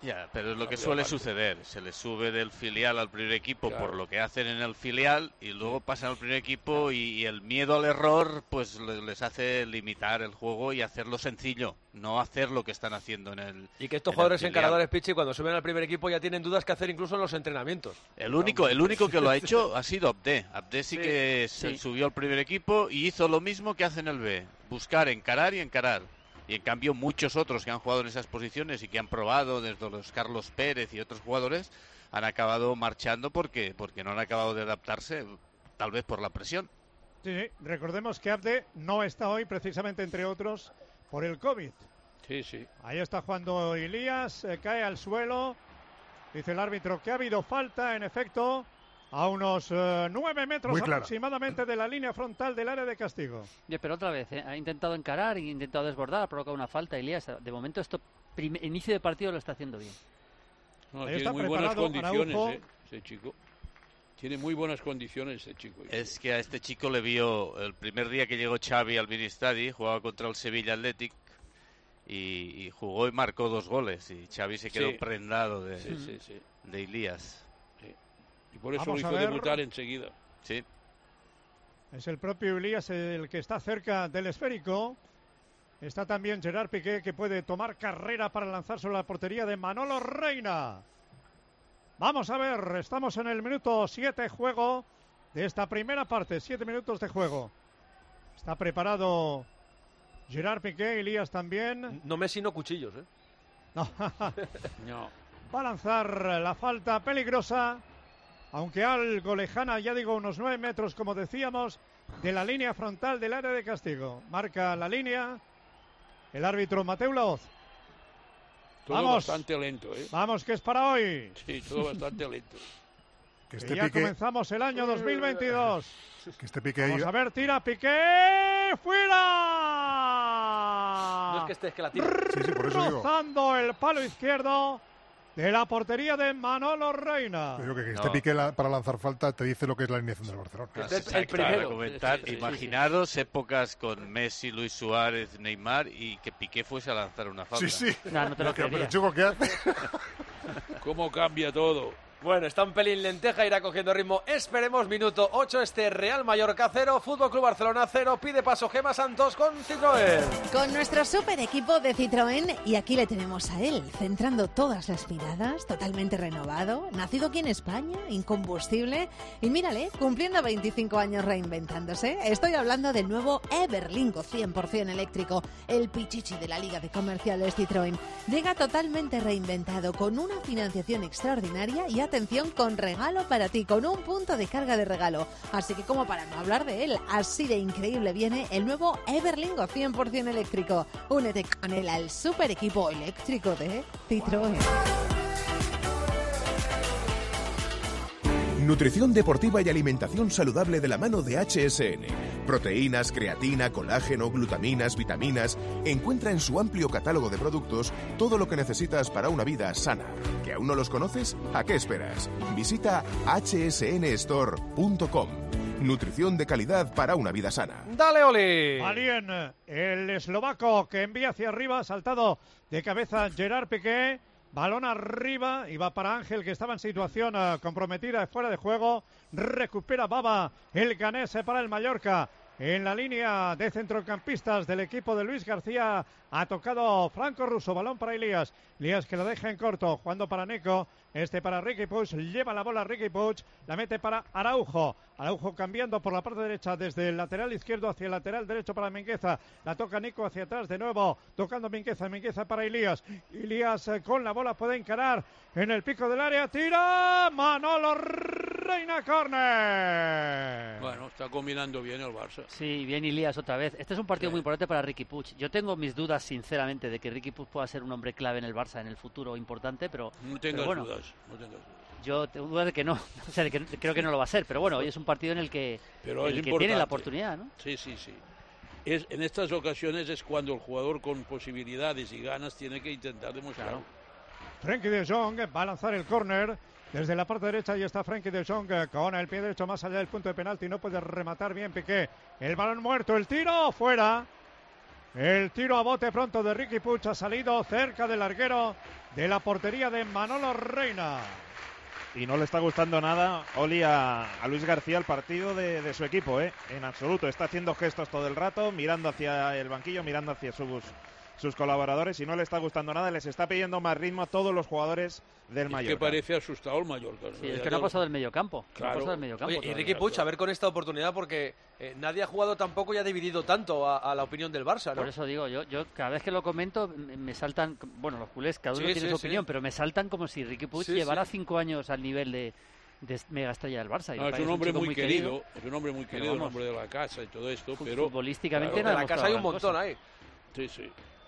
Ya, pero es lo que suele suceder. Se les sube del filial al primer equipo claro. por lo que hacen en el filial y luego pasan al primer equipo y, y el miedo al error pues les hace limitar el juego y hacerlo sencillo, no hacer lo que están haciendo en el Y que estos jugadores encaradores, Pichi, cuando suben al primer equipo ya tienen dudas que hacer incluso en los entrenamientos. El único, el único que lo ha hecho ha sido Abde. Abde sí, sí que se sí. subió al primer equipo y hizo lo mismo que hace en el B. Buscar, encarar y encarar. Y en cambio muchos otros que han jugado en esas posiciones y que han probado, desde los Carlos Pérez y otros jugadores, han acabado marchando porque porque no han acabado de adaptarse, tal vez por la presión. Sí, sí. Recordemos que Abde no está hoy precisamente, entre otros, por el COVID. Sí, sí. Ahí está jugando Elías, eh, cae al suelo. Dice el árbitro que ha habido falta, en efecto, a unos uh, nueve metros aproximadamente de la línea frontal del área de castigo. Yeah, pero otra vez, ¿eh? ha intentado encarar, ha intentado desbordar, ha provocado una falta. Elías, de momento, esto inicio de partido lo está haciendo bien. No, tiene muy buenas condiciones, eh, ese chico. Tiene muy buenas condiciones ese chico. Es que a este chico le vio el primer día que llegó Xavi al Ministadi, jugaba contra el Sevilla Athletic y, y jugó y marcó dos goles. Y Xavi se quedó sí. prendado de, sí, sí, sí. de Elías. Y por eso Vamos lo hizo debutar enseguida. Sí. Es el propio Elías el que está cerca del esférico. Está también Gerard Piqué, que puede tomar carrera para lanzar sobre la portería de Manolo Reina. Vamos a ver, estamos en el minuto siete juego de esta primera parte. Siete minutos de juego. Está preparado Gerard Piqué, Elías también. No Messi, no cuchillos, ¿eh? No. no. Va a lanzar la falta peligrosa, aunque algo lejana, ya digo, unos nueve metros, como decíamos, de la línea frontal del área de castigo. Marca la línea el árbitro Mateu Laoz. Todo Vamos. bastante lento, ¿eh? Vamos, que es para hoy. Sí, todo bastante lento. Que este que ya Piqué... comenzamos el año dos mil veintidós. Que este Piqué... Vamos a ver, tira Piqué, ¡fuera! No es que esté, es que la tira. Sí, sí, por eso digo. Rozando el palo izquierdo de la portería de Manolo Reina. Pero que, que este no. Piqué la, para lanzar falta te dice lo que es la alineación del Barcelona. Este es el primero. Comentar, sí, sí, imaginaros sí, sí. épocas con Messi, Luis Suárez, Neymar y que Piqué fuese a lanzar una falta. Sí, sí. No, no te lo pero, chico, ¿qué hace? ¿Cómo cambia todo? Bueno, está un pelín lenteja, irá cogiendo ritmo. Esperemos, minuto ocho, este Real Mallorca cero, Fútbol Club Barcelona cero. Pide paso Gemma Santos con Citroën. Con nuestro super equipo de Citroën, y aquí le tenemos a él, centrando todas las miradas, totalmente renovado, nacido aquí en España, incombustible, y mírale, cumpliendo veinticinco años reinventándose. Estoy hablando del nuevo Everlingo cien por ciento eléctrico, el pichichi de la Liga de Comerciales Citroën. Llega totalmente reinventado, con una financiación extraordinaria y atención, con regalo para ti, con un punto de carga de regalo. Así que como para no hablar de él, así de increíble viene el nuevo Everlingo cien por ciento eléctrico. Únete con él al super equipo eléctrico de Citroën. Nutrición deportiva y alimentación saludable de la mano de H S N. Proteínas, creatina, colágeno, glutaminas, vitaminas. Encuentra en su amplio catálogo de productos todo lo que necesitas para una vida sana. ¿Que aún no los conoces? ¿A qué esperas? Visita h s n store punto com. Nutrición de calidad para una vida sana. ¡Dale, Oli! Alien, el eslovaco que envía hacia arriba, saltado de cabeza Gerard Piqué. Balón arriba, y va para Ángel, que estaba en situación uh, comprometida, fuera de juego. Recupera Baba, el ganés para el Mallorca. En la línea de centrocampistas del equipo de Luis García ha tocado Franco Russo, balón para Elías. Elías que lo deja en corto, jugando para Nico, este para Riqui Puig, lleva la bola Riqui Puig, la mete para Araujo. Araujo cambiando por la parte derecha desde el lateral izquierdo hacia el lateral derecho para Mingueza. La toca Nico hacia atrás de nuevo, tocando Mingueza, Mingueza para Elías. Elías eh, con la bola puede encarar en el pico del área, tira Manolo Reina, córner. Bueno, está combinando bien el Barça. Sí, bien Elías otra vez. Este es un partido sí. muy importante para Riqui Puig. Yo tengo mis dudas, sinceramente, de que Riqui Puig pueda ser un hombre clave en el Barça en el futuro, importante, pero... No tengas pero bueno, dudas, no tengas dudas. Yo tengo dudas de que no, o sea, de que creo que no lo va a ser, pero bueno, hoy es un partido en el que, pero en el que tiene la oportunidad, ¿no? Sí, sí, sí. Es, en estas ocasiones es cuando el jugador con posibilidades y ganas tiene que intentar demostrarlo. Claro. Frenkie de Jong va a lanzar el córner. Desde la parte derecha y está Frenkie de Jong con el pie derecho más allá del punto de penalti. No puede rematar bien Piqué. El balón muerto, el tiro, fuera. El tiro a bote pronto de Riqui Puig ha salido cerca del larguero de la portería de Manolo Reina. Y no le está gustando nada, Oli, a, a Luis García el partido de, de su equipo, ¿eh? En absoluto. Está haciendo gestos todo el rato, mirando hacia el banquillo, mirando hacia sus, sus colaboradores, y no le está gustando nada. Les está pidiendo más ritmo a todos los jugadores del Es Mallorca. que parece asustado el Mallorca. ¿no? Sí, es que no ha pasado del mediocampo. Claro. No ha pasado del mediocampo Oye, y todavía. Riqui Puig, a ver con esta oportunidad, porque eh, nadie ha jugado tampoco y ha dividido tanto a, a la opinión del Barça, ¿no? Por eso digo, yo, yo cada vez que lo comento me me saltan, bueno, los culés, cada uno Sí, tiene sí, su sí. opinión, pero me saltan como si Riqui Puig Sí, llevara sí. cinco años al nivel de, de mega estrella del Barça. Y No, me es parece un hombre chico muy querido, es un hombre muy Pero querido, un vamos, hombre de la casa y todo esto, pero... futbolísticamente claro, no ha de la casa hay un demostrado montón gran ahí. Sí, sí.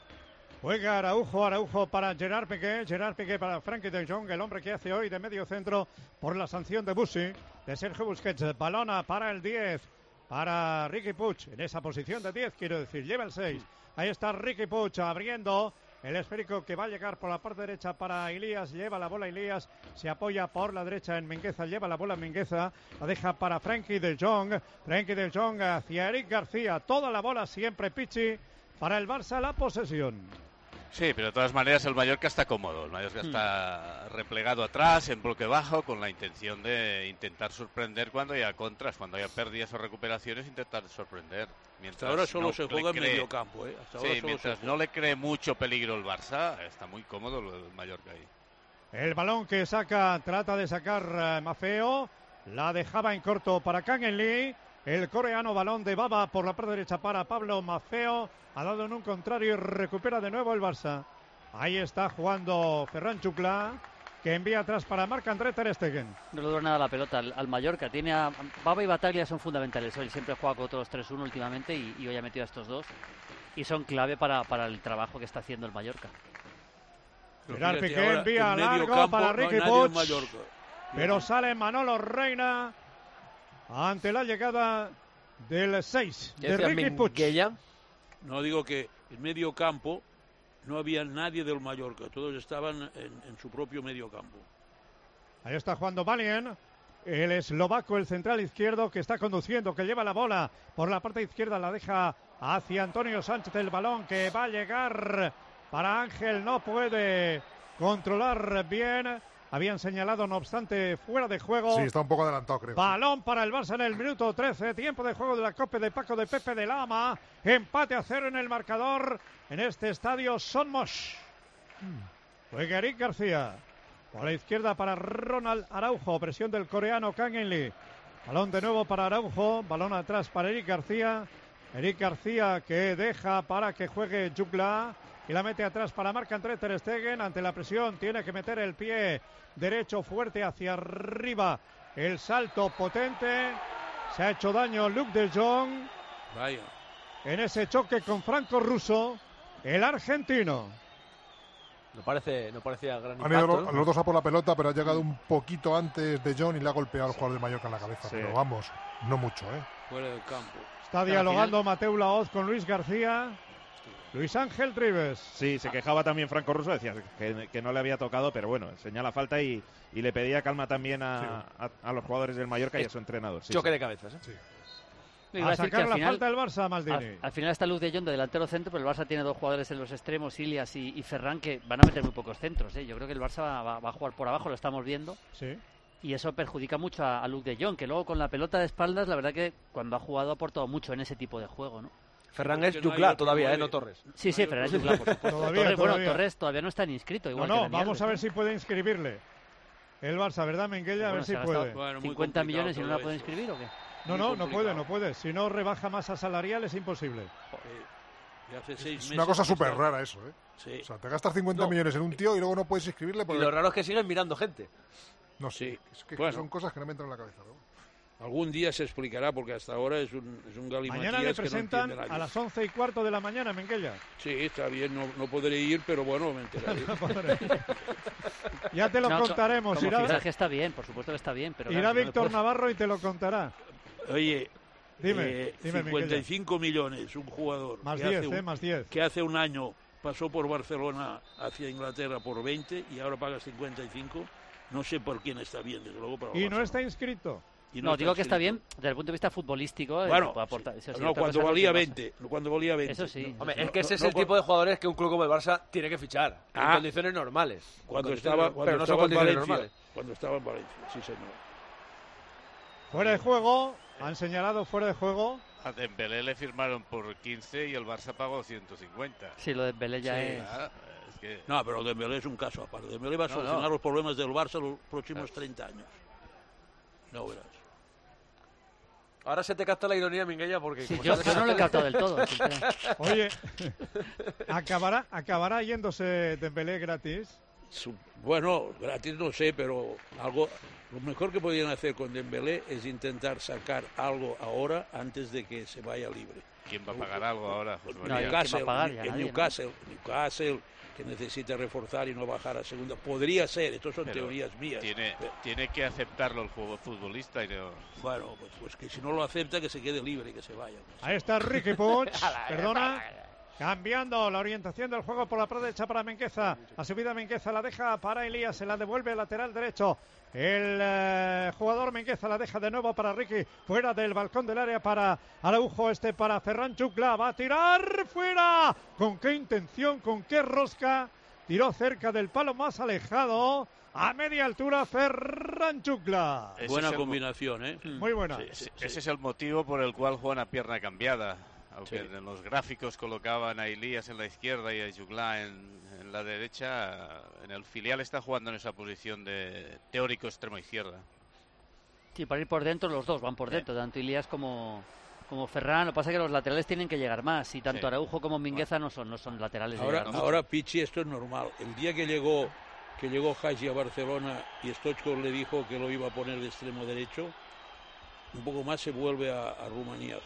Juega Araujo, Araujo para Gerard Piqué, Gerard Piqué para Frankie de Jong, el hombre que hace hoy de medio centro por la sanción de Busi, de Sergio Busquets. Balona para el diez, para Riqui Puig, en esa posición de diez, quiero decir, lleva el seis. Ahí está Riqui Puig abriendo el esférico que va a llegar por la parte derecha para Elías, lleva la bola Elías, se apoya por la derecha en Mingueza, lleva la bola Mingueza, la deja para Frankie de Jong, Frankie de Jong hacia Eric García, toda la bola siempre Pichi, para el Barça la posesión. Sí, pero de todas maneras el Mallorca está cómodo. El Mallorca Hmm. está replegado atrás, en bloque bajo, con la intención de intentar sorprender cuando haya contras, cuando haya pérdidas o recuperaciones, intentar sorprender. Mientras Hasta ahora solo no se le juega en cree- medio campo, ¿eh? Hasta ahora Sí, solo mientras se no le cree mucho peligro el Barça, está muy cómodo el Mallorca ahí. El balón que saca, trata de sacar eh, Mafeo, la dejaba en corto para Kang In Lee. El coreano, balón de Baba por la parte derecha para Pablo Mafeo, ha dado en un contrario y recupera de nuevo el Barça. Ahí está jugando Ferran Chuclá, que envía atrás para Marc-André Ter Stegen. No le dura nada la pelota al, al Mallorca. Tiene a, Baba y Bataglia son fundamentales. Hoy siempre juega con todos tres uno últimamente y, y hoy ha metido a estos dos. Y son clave para, para el trabajo que está haciendo el Mallorca. Gerard Fíjate, Piqué ahora, envía en medio largo campo para no hay Riqui nadie en Puig, Mallorca. pero sale Manolo Reina ante la llegada del seis de Riqui Puig. No, digo que en medio campo no había nadie del Mallorca, todos estaban en, en su propio medio campo. Ahí está jugando Valien, el eslovaco, el central izquierdo que está conduciendo, que lleva la bola por la parte izquierda, la deja hacia Antonio Sánchez, el balón que va a llegar para Ángel, no puede controlar bien. Habían señalado, no obstante, fuera de juego. Sí, está un poco adelantado, creo. Balón para el Barça en el minuto trece, tiempo de juego de la Copa de Paco de Pepe de Lama. Empate a cero en el marcador en este estadio Son Moix. Juega Eric García. Por la izquierda para Ronald Araujo. Presión del coreano Kang In Lee. Balón de nuevo para Araujo. Balón atrás para Eric García. Eric García que deja para que juegue Jugla. Y la mete atrás para Marc-André Ter Stegen. Ante la presión tiene que meter el pie derecho fuerte hacia arriba. El salto potente. Se ha hecho daño Luc de Jong. Vaya. En ese choque con Franco Russo. El argentino. No, parece, no parecía gran Han impacto, ido ¿no? los, los dos a por la pelota, pero ha llegado un poquito antes de John y le ha golpeado al jugador de Mallorca en la cabeza. Sí. Pero vamos, no mucho, ¿eh? Fuera del campo. Está dialogando Mateu Laoz con Luis García. Luis Ángel Trives. Sí, se quejaba también Franco Russo, decía que, que no le había tocado, pero bueno, señala falta y, y le pedía calma también a, a, a los jugadores del Mallorca y a su entrenador. Sí, Choque sí. de cabezas, ¿eh? Sí. Iba a A decir que sacar al la final- falta del Barça, Maldini. Al, al final está Luz de Jong de delantero centro, pero el Barça tiene dos jugadores en los extremos, Ilias y, y Ferran, que van a meter muy pocos centros. ¿eh? Yo creo que el Barça va, va a jugar por abajo, lo estamos viendo. Sí. Y eso perjudica mucho a, a Luc de Jong, que luego con la pelota de espaldas, la verdad que cuando ha jugado ha aportado mucho en ese tipo de juego, ¿no? Ferran Porque es no hay Jugla otro todavía, ¿eh? nueve. No Torres. Sí, sí, Ferran es Jugla, por supuesto. Todavía, Torres, todavía. Bueno, Torres todavía no está ni inscrito. Igual No, que no, Dani vamos Alves, a ¿no? ver si puede inscribirle el Barça, ¿verdad, Menguella? A Bueno, ver si se ha puede. gastado Bueno, muy cincuenta complicado millones y no todo la puede eso. inscribir, ¿o qué? No, Muy no, no complicado. puede, no puede. Si no rebaja masa salarial es imposible. Eh, y hace seis Es meses una cosa que súper está- rara eso, ¿eh? Sí. O sea, te gastas cincuenta No. millones en un tío y luego no puedes inscribirle Y porque... lo raro es que siguen mirando gente. No sé, Sí. es que Bueno. son cosas que no me entran en la cabeza, ¿no? Algún día se explicará porque hasta ahora es un, es un galimatías Mañana le que no presentan entiende nadie. a las once y cuarto de la mañana, Menguella. Sí, está bien, no, no podré ir, pero bueno, me enteraré. Ya te lo No, co- contaremos. Como Irá, fichaje está bien, por supuesto que está bien, pero irá claro, no le Víctor puedes- Navarro y te lo contará. Oye, Dime, eh, dime, cincuenta y cinco millones, un jugador Más que, diez, hace eh, un, más diez. que hace un año pasó por Barcelona hacia Inglaterra por veinte y ahora pagas cincuenta y cinco. No sé por quién está bien, desde luego para el Y no Barça. está inscrito. Y No, no digo está que está escrito. bien desde el punto de vista futbolístico. eh, Bueno, puede aportar- eso sí, no, otra cuando cosa es valía otra cosa. veinte, cuando valía veinte. Eso sí. Hombre, No, es que ese no, es no, el tipo de jugadores que un club como el Barça tiene que fichar en Ah. condiciones normales. Cuando En estaba, condiciones- cuando pero no son estaba en condiciones Valencia. normales. Cuando estaba en Valencia, sí señor. Fuera de juego, han señalado fuera de juego. A Dembélé le firmaron por quince y el Barça pagó ciento cincuenta. Sí, lo de Dembélé ya Sí. es... Ah, es que... No, pero Dembélé es un caso aparte. Dembélé va a No, solucionar no. los problemas del Barça los próximos treinta años. No verás. Ahora se te capta la ironía, Minguella, porque... Sí, como yo- sales yo en no la lo he tele- captado del todo, sinceramente. Oye, ¿acabará, acabará yéndose Dembélé gratis? Su- Bueno, gratis no sé, pero algo, lo mejor que podrían hacer con Dembélé es intentar sacar algo ahora antes de que se vaya libre. ¿Quién va a pagar algo ahora, José El María? Newcastle, ¿quién va a pagar? Ya el nadie, ¿no? Newcastle, Newcastle, que necesita reforzar y no bajar a segunda. Podría ser, estos son Pero teorías mías. Tiene, tiene que aceptarlo el juego futbolista y no... Bueno, pues, pues que si no lo acepta, que se quede libre y que se vaya. Ahí está Ricky Puig, perdona, cambiando la orientación del juego por la parte derecha para Menqueza. La subida Menqueza la deja para Elías, se la devuelve al lateral derecho. El eh, jugador Menqueza la deja de nuevo para Ricky, fuera del balcón del área para Araujo, este para Ferran Chucla, va a tirar fuera. ¿Con qué intención, con qué rosca? Tiró cerca del palo más alejado, a media altura Ferran Chucla. Ese Buena es el mo- combinación, ¿eh? Muy buena. Sí, sí, ese es el motivo por el cual juegan a pierna cambiada. Aunque Sí. en los gráficos colocaban a Elías en la izquierda y a Jugla en, en la derecha, en el filial está jugando en esa posición de teórico extremo izquierda. Sí, para ir por dentro los dos van por dentro, tanto Ilías como, como Ferran. Lo que pasa es que los laterales tienen que llegar más y tanto Sí. Araujo como Mingueza no son, no son laterales. de Ahora, llegar mucho. ahora Pichi, esto es normal. El día que llegó que llegó Hagi a Barcelona y Stoichkov le dijo que lo iba a poner de extremo derecho, un poco más se vuelve a, a Rumanía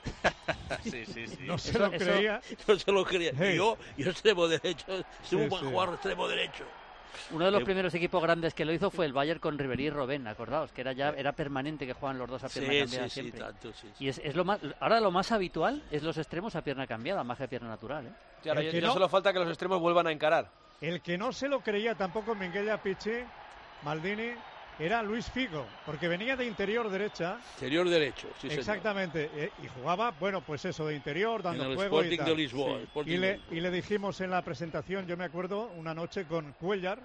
Hagi. Sí, sí, sí. No se lo creía. No se lo creía. Hey. Yo, yo extremo derecho, Sí, estuvo para sí. jugar extremo derecho. Uno de los Eh, primeros equipos grandes que lo hizo fue el Bayern con Ribéry y Robben, acordaos, que era ya era permanente que juegan los dos a pierna Sí, cambiada sí, sí, siempre. tanto, sí, sí. Y es, es lo más, ahora lo más habitual es los extremos a pierna cambiada, más que a pierna natural. ¿eh? Sí, ahora El ya, que ya no- solo falta que los extremos vuelvan a encarar. El que no se lo creía tampoco Minguella Pichi, Maldini, era Luis Figo, porque venía de interior derecha. Interior derecho, sí, señor. Exactamente, eh, y jugaba, bueno, pues eso, de interior, dando En el juego y Sporting tal. de Lisboa, Sí. Sporting Y, de le, Lisboa. y le dijimos en la presentación, yo me acuerdo, una noche con Cuellar,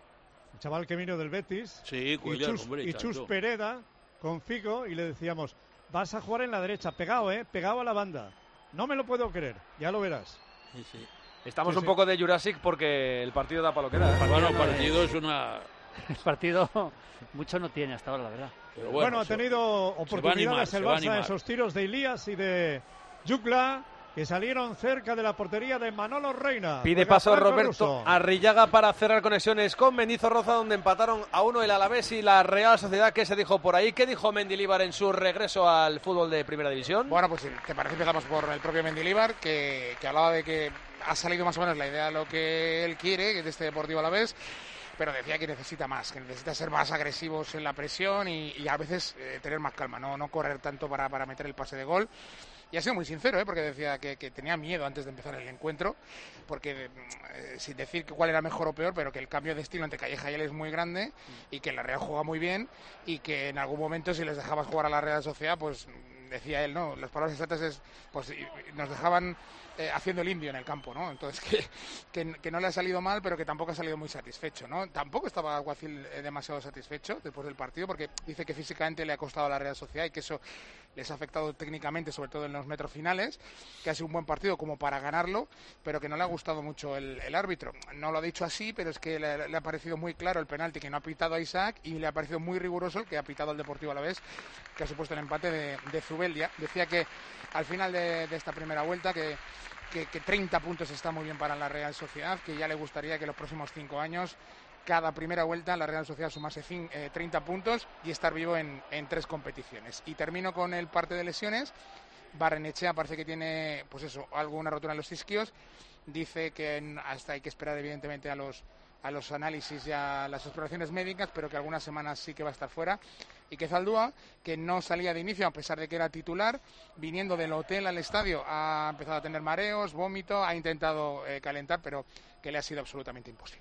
el chaval que vino del Betis, Sí, y Cuellar, Chus, hombre, y Chus tanto. Pereda con Figo, y le decíamos, vas a jugar en la derecha, pegado, ¿eh? Pegado a la banda. No me lo puedo creer, ya lo verás. Sí, sí. Estamos Sí, un sí. poco de Jurassic porque el partido da para lo que da. ¿eh? Bueno, no partido es- es una... El partido mucho no tiene hasta ahora, la verdad. Pero Bueno, bueno, ha se- tenido se va a oportunidades animar, el se va a Barça en animar. esos tiros de Elías y de Jukla, que salieron cerca de la portería de Manolo Reina. Pide Juega paso Franco Roberto Russo. Arrillaga para cerrar conexiones con Mendizorroza, donde empataron a uno el Alavés y la Real Sociedad. ¿Qué se dijo por ahí? ¿Qué dijo Mendilibar en su regreso al fútbol de Primera División? Bueno, pues si te parece empezamos por el propio Mendilibar, que, que hablaba de que ha salido más o menos la idea de lo que él quiere, que es de este Deportivo Alavés, pero decía que necesita más, que necesita ser más agresivos en la presión y, y a veces eh, tener más calma, no, no correr tanto para, para meter el pase de gol. Y ha sido muy sincero, ¿eh? Porque decía que, que tenía miedo antes de empezar el encuentro, porque eh, sin decir que cuál era mejor o peor, pero que el cambio de estilo entre Calleja y él es muy grande y que la Real juega muy bien y que en algún momento si les dejabas jugar a la Real Sociedad, pues decía él, ¿no? Las palabras exactas es, pues y- y nos dejaban eh, haciendo el indio en el campo, ¿no? Entonces que, que, que no le ha salido mal, pero que tampoco ha salido muy satisfecho, ¿no? Tampoco estaba Alguacil eh, demasiado satisfecho después del partido, porque dice que físicamente le ha costado a la Real Sociedad y que eso les ha afectado técnicamente, sobre todo en los metros finales, que ha sido un buen partido como para ganarlo, pero que no le ha gustado mucho el, el árbitro. No lo ha dicho así, pero es que le, le ha parecido muy claro el penalti que no ha pitado a Isaac y le ha parecido muy riguroso el que ha pitado al Deportivo Alavés, que ha supuesto el empate de, de Zubeldia. Decía que al final de, de esta primera vuelta que, que, que treinta puntos está muy bien para la Real Sociedad, que ya le gustaría que los próximos cinco años cada primera vuelta la Real Sociedad sumase cin- eh, treinta puntos y estar vivo en, en tres competiciones. Y termino con el parte de lesiones. Barrenechea parece que tiene, pues eso, alguna rotura en los isquios. Dice que en- hasta hay que esperar evidentemente a los a los análisis y a las exploraciones médicas, pero que algunas semanas sí que va a estar fuera. Y que Zaldúa, que no salía de inicio a pesar de que era titular, viniendo del hotel al estadio, ha empezado a tener mareos, vómito, ha intentado eh, calentar, pero que le ha sido absolutamente imposible.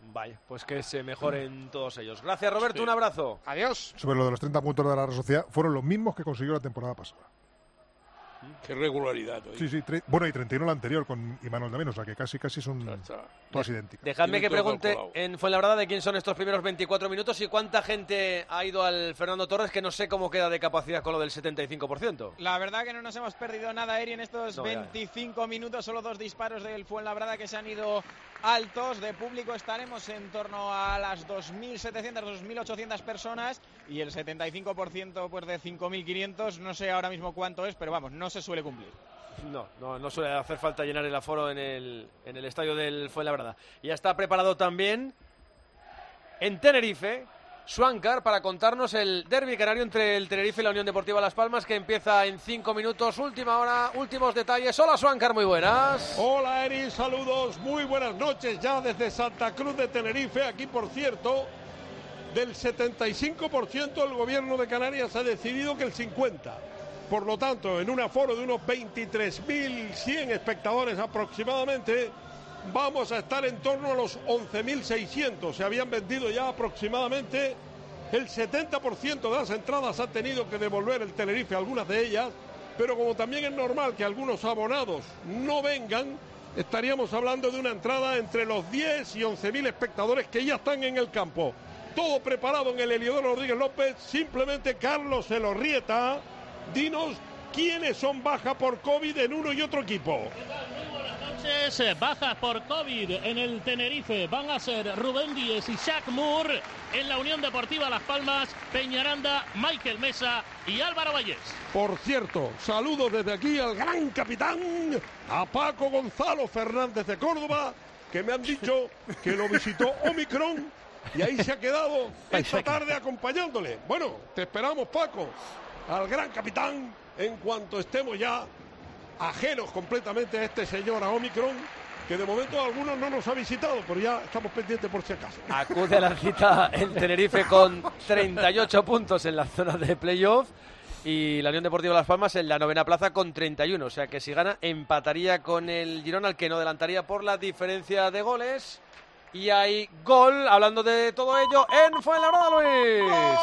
Vaya, pues que se mejoren todos ellos. Gracias, Roberto, sí. Un abrazo. Adiós. Sobre lo de los treinta puntos de la Real Sociedad, fueron los mismos que consiguió la temporada pasada. Qué regularidad. Oye. Sí, sí, tre- bueno, y treinta y uno el anterior con Imanol también, o sea que casi casi son todas idénticas. Dejadme que pregunte en Fuenlabrada de quién son estos primeros veinticuatro minutos y cuánta gente ha ido al Fernando Torres, que no sé cómo queda de capacidad con lo del setenta y cinco por ciento. La verdad que no nos hemos perdido nada, Eri, en estos no, veinticinco ya. minutos, solo dos disparos del Fuenlabrada que se han ido altos. De público estaremos en torno a las dos mil setecientas, dos mil ochocientas personas y el setenta y cinco por ciento pues de cinco mil quinientos, no sé ahora mismo cuánto es, pero vamos, no se suele cumplir. No, no, no suele hacer falta llenar el aforo en el, en el estadio del Fuenlabrada. Y ya está preparado también en Tenerife Schwankar para contarnos el derbi canario entre el Tenerife y la Unión Deportiva Las Palmas, que empieza en cinco minutos, última hora, últimos detalles. Hola Schwankar, muy buenas. Hola Eri, saludos, muy buenas noches ya desde Santa Cruz de Tenerife. Aquí, por cierto, del setenta y cinco por ciento el gobierno de Canarias ha decidido que el cincuenta por ciento. Por lo tanto, en un aforo de unos veintitrés mil cien espectadores aproximadamente, vamos a estar en torno a los once mil seiscientos. Se habían vendido ya aproximadamente el setenta por ciento de las entradas, ha tenido que devolver el Tenerife algunas de ellas, pero como también es normal que algunos abonados no vengan, estaríamos hablando de una entrada entre los diez y once mil espectadores que ya están en el campo. Todo preparado en el Heliodoro Rodríguez López, simplemente Carlos Elorrieta, dinos quiénes son bajas por COVID en uno y otro equipo. Bajas por COVID en el Tenerife van a ser Rubén Díez y Shaq Moore. En la Unión Deportiva Las Palmas, Peñaranda, Michael Mesa y Álvaro Vallés. Por cierto, saludos desde aquí al gran capitán, a Paco Gonzalo Fernández de Córdoba, que me han dicho que lo visitó Omicron y ahí se ha quedado esta tarde acompañándole. Bueno, te esperamos, Paco, al gran capitán, en cuanto estemos ya ajenos completamente a este señor, a Omicron, que de momento algunos no nos ha visitado, pero ya estamos pendientes por si acaso. Acude a la cita el Tenerife con treinta y ocho puntos en la zona de playoff y la Unión Deportiva Las Palmas en la novena plaza con treinta y uno, o sea que si gana empataría con el Girona, al que no adelantaría por la diferencia de goles. Y hay gol, hablando de todo ello, en Fuenlabrada, Luis.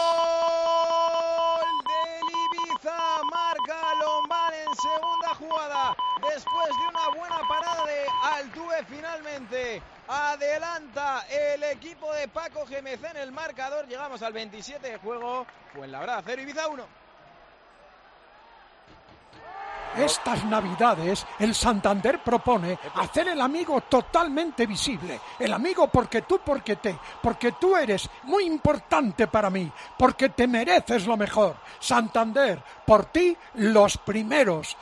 ¡Gol del Ibiza! Marca Lombán en segunda jugada. Después de una buena parada de Altuve, finalmente adelanta el equipo de Paco Gémez en el marcador. Llegamos al veintisiete de juego. Fuenlabrada cero, Ibiza uno. Estas Navidades, el Santander propone hacer el amigo totalmente visible. El amigo porque tú, porque te, porque tú eres muy importante para mí, porque te mereces lo mejor. Santander, por ti, los primeros.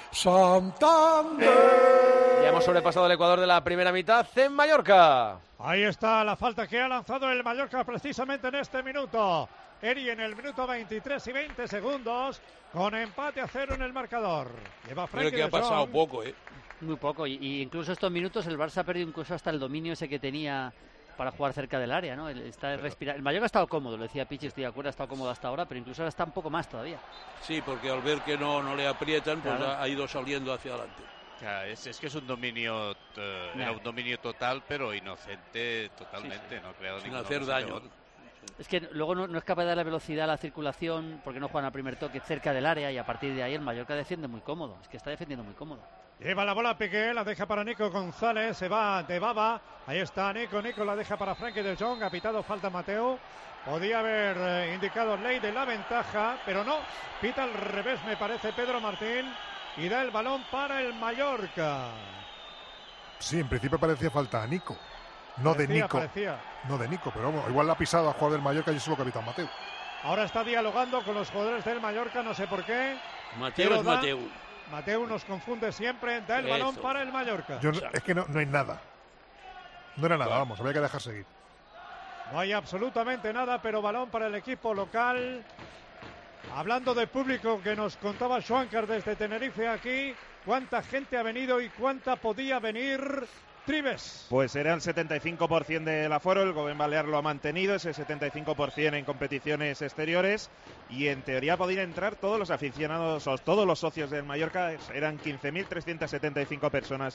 Santander. Ya hemos sobrepasado el Ecuador de la primera mitad en Mallorca. Ahí está la falta que ha lanzado el Mallorca precisamente en este minuto. Eri en el minuto veintitrés y veinte segundos, con empate a cero en el marcador. Lleva Pero que ha pasado poco, ¿eh? Muy poco, y, y incluso estos minutos el Barça ha perdido incluso hasta el dominio ese que tenía para jugar cerca del área, ¿no? El, está respirar. El Mallorca ha estado cómodo, lo decía Pichi, estoy de acuerdo, ha estado cómodo hasta ahora, pero incluso ahora está un poco más todavía. Sí, porque al ver que no, no le aprietan, pues Claro. ha, ha ido saliendo hacia adelante. Ya, es, es que es un dominio, eh, era un dominio total, pero inocente totalmente, Sí, sí. no ha creado Sin ninguna hacer ocasión de daño. gol. Es que luego no, no es capaz de darle velocidad a la circulación porque no juegan al primer toque cerca del área y a partir de ahí el Mallorca defiende muy cómodo. Es que está defendiendo muy cómodo. Lleva la bola Piqué, la deja para Nico González, se va de Baba. Ahí está Nico, Nico la deja para Frankie de Jong, ha pitado falta Mateo. Podía haber eh, indicado ley de la ventaja, pero no. Pita al revés, me parece, Pedro Martín. Y da el balón para el Mallorca. Sí, en principio parecía falta a Nico. No Parecía, de Nico. parecía. No de Nico, pero vamos, igual la ha pisado a jugador del Mallorca y eso lo capitán Mateo. Ahora está dialogando con los jugadores del Mallorca, no sé por qué. Mateo Pero es da- Mateo. Mateo nos confunde siempre, da el Eso. balón para el Mallorca. Yo no- es que no, no hay nada. No era nada, Claro. vamos, había que dejar seguir. No hay absolutamente nada, pero balón para el equipo local. Hablando de público que nos contaba Schwankar desde Tenerife aquí, cuánta gente ha venido y cuánta podía venir. Tribes. Pues era el setenta y cinco por ciento del aforo, el Gobierno Balear lo ha mantenido, ese setenta y cinco por ciento en competiciones exteriores, y en teoría podían entrar todos los aficionados, o todos los socios del Mallorca, eran quince mil trescientas setenta y cinco personas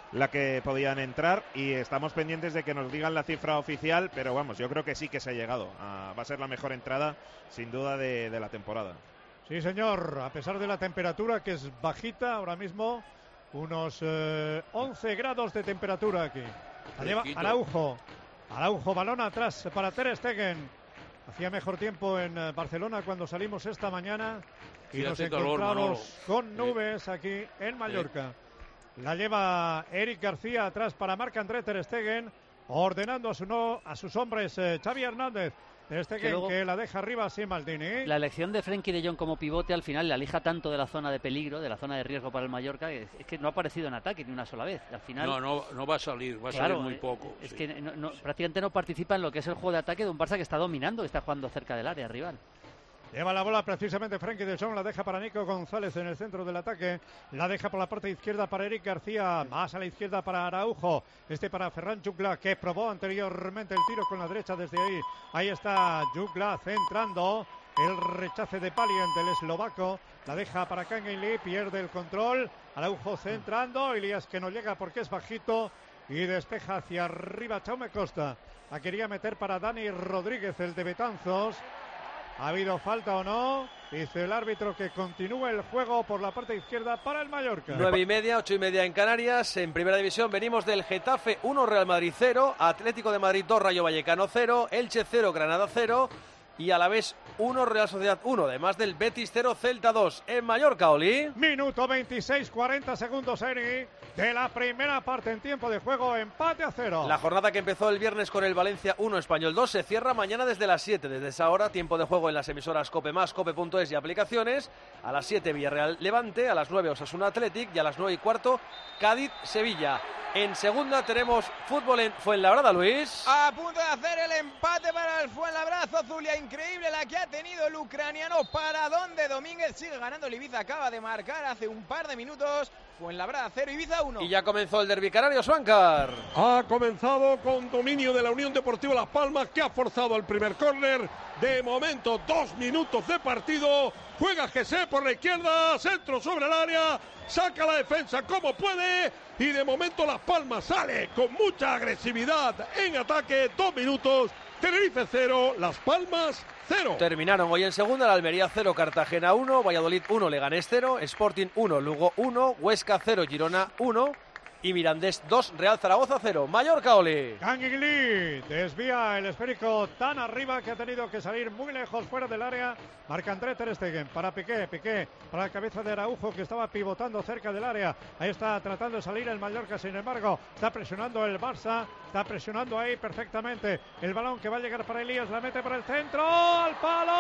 la que podían entrar, y estamos pendientes de que nos digan la cifra oficial, pero vamos, yo creo que sí que se ha llegado. A, va a ser la mejor entrada, sin duda, de, de la temporada. Sí, señor, a pesar de la temperatura que es bajita ahora mismo, unos eh, once grados de temperatura aquí. La lleva Araujo. Araujo, balón atrás para Ter Stegen. Hacía mejor tiempo en eh, Barcelona cuando salimos esta mañana y sí, nos calor, encontramos con nubes sí. aquí en Mallorca. Sí. La lleva Eric García atrás para Marc-André Ter Stegen, ordenando a, su no, a sus hombres eh, Xavi Hernández. Ter Stegen que, luego, que la deja arriba sin Maldini. La elección de Frenkie de Jong como pivote al final le aleja tanto de la zona de peligro, de la zona de riesgo para el Mallorca, que es, es que no ha aparecido en ataque ni una sola vez. Al final, no, no, no va a salir, va a claro, salir muy poco. Es sí. que no, no, prácticamente no participa en lo que es el juego de ataque de un Barça que está dominando, que está jugando cerca del área rival. Lleva la bola precisamente Frenkie de Jong, la deja para Nico González en el centro del ataque, la deja por la parte izquierda para Eric García, más a la izquierda para Araujo, este para Ferran Jutgla, que probó anteriormente el tiro con la derecha desde ahí. Ahí está Jutgla centrando, el rechace de Palient, el eslovaco, la deja para Kangin Lee, pierde el control, Araujo centrando, Elías que no llega porque es bajito y despeja hacia arriba Jaume Costa, la quería meter para Dani Rodríguez, el de Betanzos. ¿Ha habido falta o no? Dice el árbitro que continúa el juego por la parte izquierda para el Mallorca. Nueve y media, ocho y media en Canarias. En primera división venimos del Getafe uno, Real Madrid cero, Atlético de Madrid dos, Rayo Vallecano cero, Elche cero, Granada cero y Alavés uno, Real Sociedad uno, además del Betis cero, Celta dos. En Mallorca, Oli. Minuto veintiséis, cuarenta segundos, Eri, de la primera parte en tiempo de juego, empate a cero. La jornada que empezó el viernes con el Valencia uno, Español dos, se cierra mañana desde las siete. Desde esa hora, tiempo de juego en las emisoras COPE más, cope punto es y aplicaciones. A las siete, Villarreal Levante, a las nueve, Osasuna Athletic y a las nueve y cuarto, Cádiz Sevilla. En segunda tenemos fútbol en Fuenlabrada, Luis. A punto de hacer el empate para el Fuenlabrada, Zulia, increíble la que ha tenido el ucraniano. ¿Para dónde? Domínguez sigue ganando el Ibiza, acaba de marcar hace un par de minutos. Fuenlabrada cero, Ibiza uno. Y ya comenzó el derbi canario, Suáncar. Ha comenzado con dominio de la Unión Deportiva Las Palmas, que ha forzado el primer córner. De momento, dos minutos de partido. Juega Jesse por la izquierda, centro sobre el área, saca la defensa como puede y de momento Las Palmas sale con mucha agresividad en ataque. Dos minutos, Tenerife cero, Las Palmas cero. Terminaron hoy en segunda, la Almería cero, Cartagena uno, Valladolid uno, Leganés cero, Sporting uno, Lugo uno, Huesca cero, Girona uno y Mirandés dos, Real Zaragoza cero. Mallorca, Oli. Kangin Lee desvía el esférico tan arriba que ha tenido que salir muy lejos fuera del área. Marc-André Ter Stegen para Piqué, Piqué para la cabeza de Araujo, que estaba pivotando cerca del área. Ahí está tratando de salir el Mallorca, sin embargo está presionando el Barça, está presionando ahí perfectamente. El balón que va a llegar para Elías, la mete para el centro, al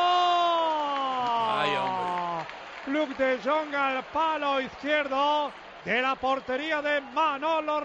palo. Ay, hombre. Luc de Jong al palo izquierdo de la portería de Manolo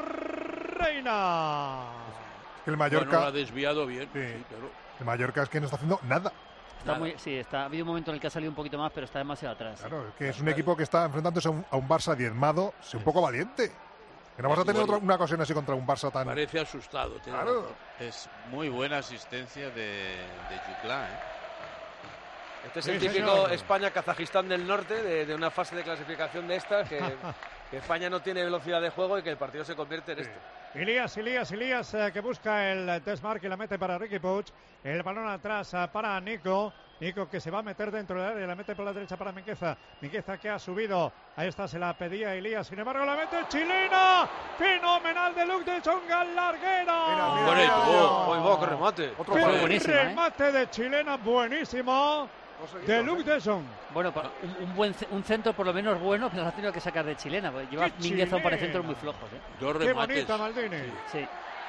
Reina. El Mallorca bueno, lo ha desviado bien. Sí. Sí, claro. El Mallorca es que no está haciendo nada. Está muy, sí, está, ha habido un momento en el que ha salido un poquito más, pero está demasiado atrás. Claro, es que es un equipo que está enfrentándose a un, a un Barça diezmado, es un poco valiente. Que no vas a tener otra, una ocasión así contra un Barça tan... Parece asustado. Claro. Es muy buena asistencia de, de Jutgla, ¿eh? Este es Sí, el típico señor. España-Kazajistán del norte, de, de una fase de clasificación de esta, que, que España no tiene velocidad de juego y que el partido se convierte en Sí. esto. Elías, Elías, Elías, eh, que busca el Desmark y la mete para Ricky Puig. El balón atrás eh, para Nico. Nico que se va a meter dentro del área, la mete por la derecha para Mingueza. Mingueza que ha subido. Ahí está, se la pedía Elías. Sin embargo, la mete chilena. Fenomenal de Luc de Jong al larguero. Mira, mira, Bonito. oh, oh, oh, qué remate. Otro Qué fallo. buenísima, ¿eh? remate de chilena buenísimo de Luc de Jong. Bueno, pa- un, un buen ce- un centro por lo menos bueno, pero lo ha tenido que sacar de chilena, porque lleva ¡Qué Mingueza un par de chilena! centros muy flojos, ¿eh? Dos Qué remates. bonita, Maldini. Sí.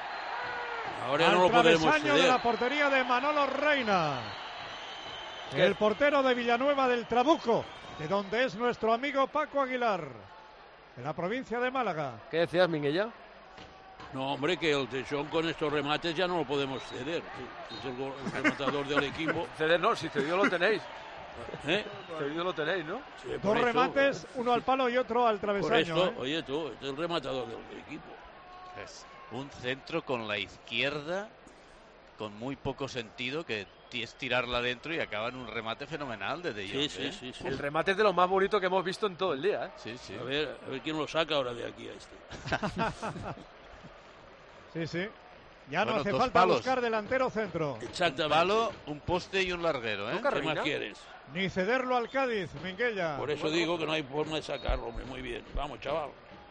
Ahora Al no lo podemos travesaño de ceder. la portería de Manolo Reina. ¿Qué? El portero de Villanueva del Trabuco, de donde es nuestro amigo Paco Aguilar, de la provincia de Málaga. ¿Qué decías, Minguella? No, hombre, que el De Jong con estos remates ya no lo podemos ceder. Es el, gol- el rematador del equipo. Ceder no, si cedido lo tenéis. ¿Eh? Cedido lo tenéis, ¿no? Sí, Dos por eso, remates, uno al palo y otro al Por travesaño. esto, ¿eh? oye tú, este es el rematador del equipo. Es un centro con la izquierda con muy poco sentido, que es tirarla adentro y acaba en un remate fenomenal de De Jong. Sí, sí, ¿eh? sí, sí. El remate es de lo más bonito que hemos visto en todo el día. ¿eh? Sí, sí. A ver, a ver quién lo saca ahora de aquí a este. Sí, sí. Ya no Bueno, hace dos falta palos. buscar delantero centro. Exactamente. Un palo, un poste y un larguero. ¿eh? ¿Qué más quieres? Ni cederlo al Cádiz, Minguella. Por eso digo que no hay forma de sacarlo, hombre. Muy bien. Vamos, chaval.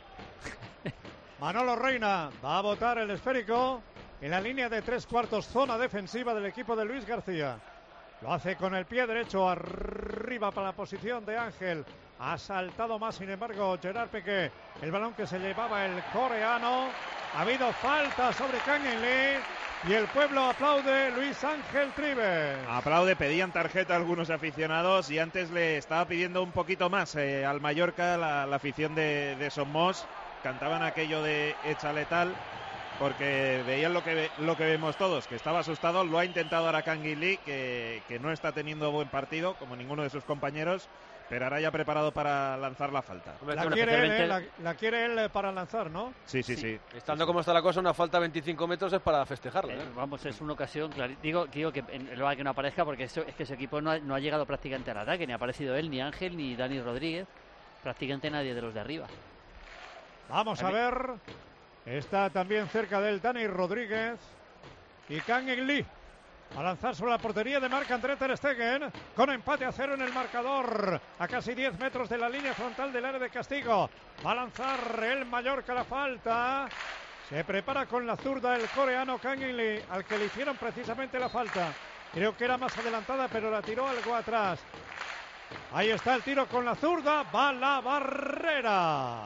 Manolo Reina va a botar el esférico en la línea de tres cuartos, zona defensiva del equipo de Luis García. Lo hace con el pie derecho arriba para la posición de Ángel. Ha saltado más, sin embargo, Gerard Piqué. El balón que se llevaba el coreano. Ha habido falta sobre Kang In Lee y el pueblo aplaude. Luis Ángel Tribe. Aplaude, pedían tarjeta a algunos aficionados y antes le estaba pidiendo un poquito más eh, al Mallorca la, la afición de, de Somos. Cantaban aquello de echa letal porque veían lo que lo que vemos todos, que estaba asustado. Lo ha intentado ahora Kang In Lee, que, que no está teniendo buen partido como ninguno de sus compañeros, pero ahora ya preparado para lanzar la falta. La quiere, él, eh, la, la quiere él para lanzar, ¿no? Sí, sí, sí. Estando como está la cosa, una falta de veinticinco metros es para festejarla. Eh, ¿eh? vamos, es una ocasión, claro. Digo, digo que en, lo que no aparezca porque eso, es que su equipo no ha, no ha llegado prácticamente al ataque, ni ha aparecido él, ni Ángel, ni Dani Rodríguez, prácticamente nadie de los de arriba. Vamos a, a ver. Está también cerca del Dani Rodríguez y Kang In Lee. A lanzar sobre la portería de Marc-André ter Stegen, con empate a cero en el marcador, a casi diez metros de la línea frontal del área de castigo. Va a lanzar el Mallorca la falta. Se prepara con la zurda el coreano Kang In Lee, al que le hicieron precisamente la falta. Creo que era más adelantada, pero la tiró algo atrás. Ahí está el tiro con la zurda. Va la barrera.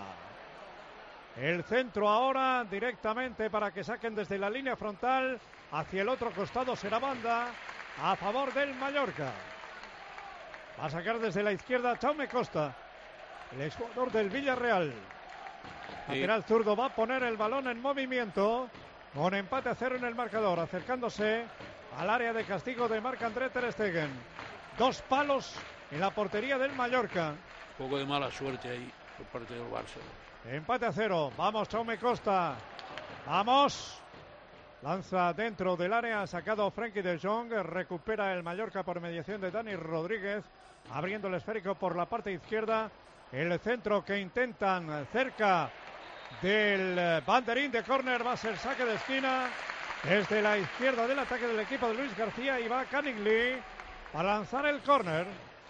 El centro ahora directamente para que saquen desde la línea frontal. Hacia el otro costado será banda a favor del Mallorca. Va a sacar desde la izquierda Jaume Costa, el exjugador del Villarreal. Lateral zurdo va a poner el balón en movimiento con empate a cero en el marcador, acercándose al área de castigo de Marc-André ter Stegen. Dos palos en la portería del Mallorca. Un poco de mala suerte ahí por parte del Barça. Empate a cero. Vamos, Jaume Costa. Vamos. Lanza dentro del área, ha sacado Frenkie de Jong, recupera el Mallorca por mediación de Dani Rodríguez, abriendo el esférico por la parte izquierda, el centro que intentan cerca del banderín de córner, va a ser saque de esquina, desde la izquierda del ataque del equipo de Luis García, y va Kang In Lee a lanzar el córner.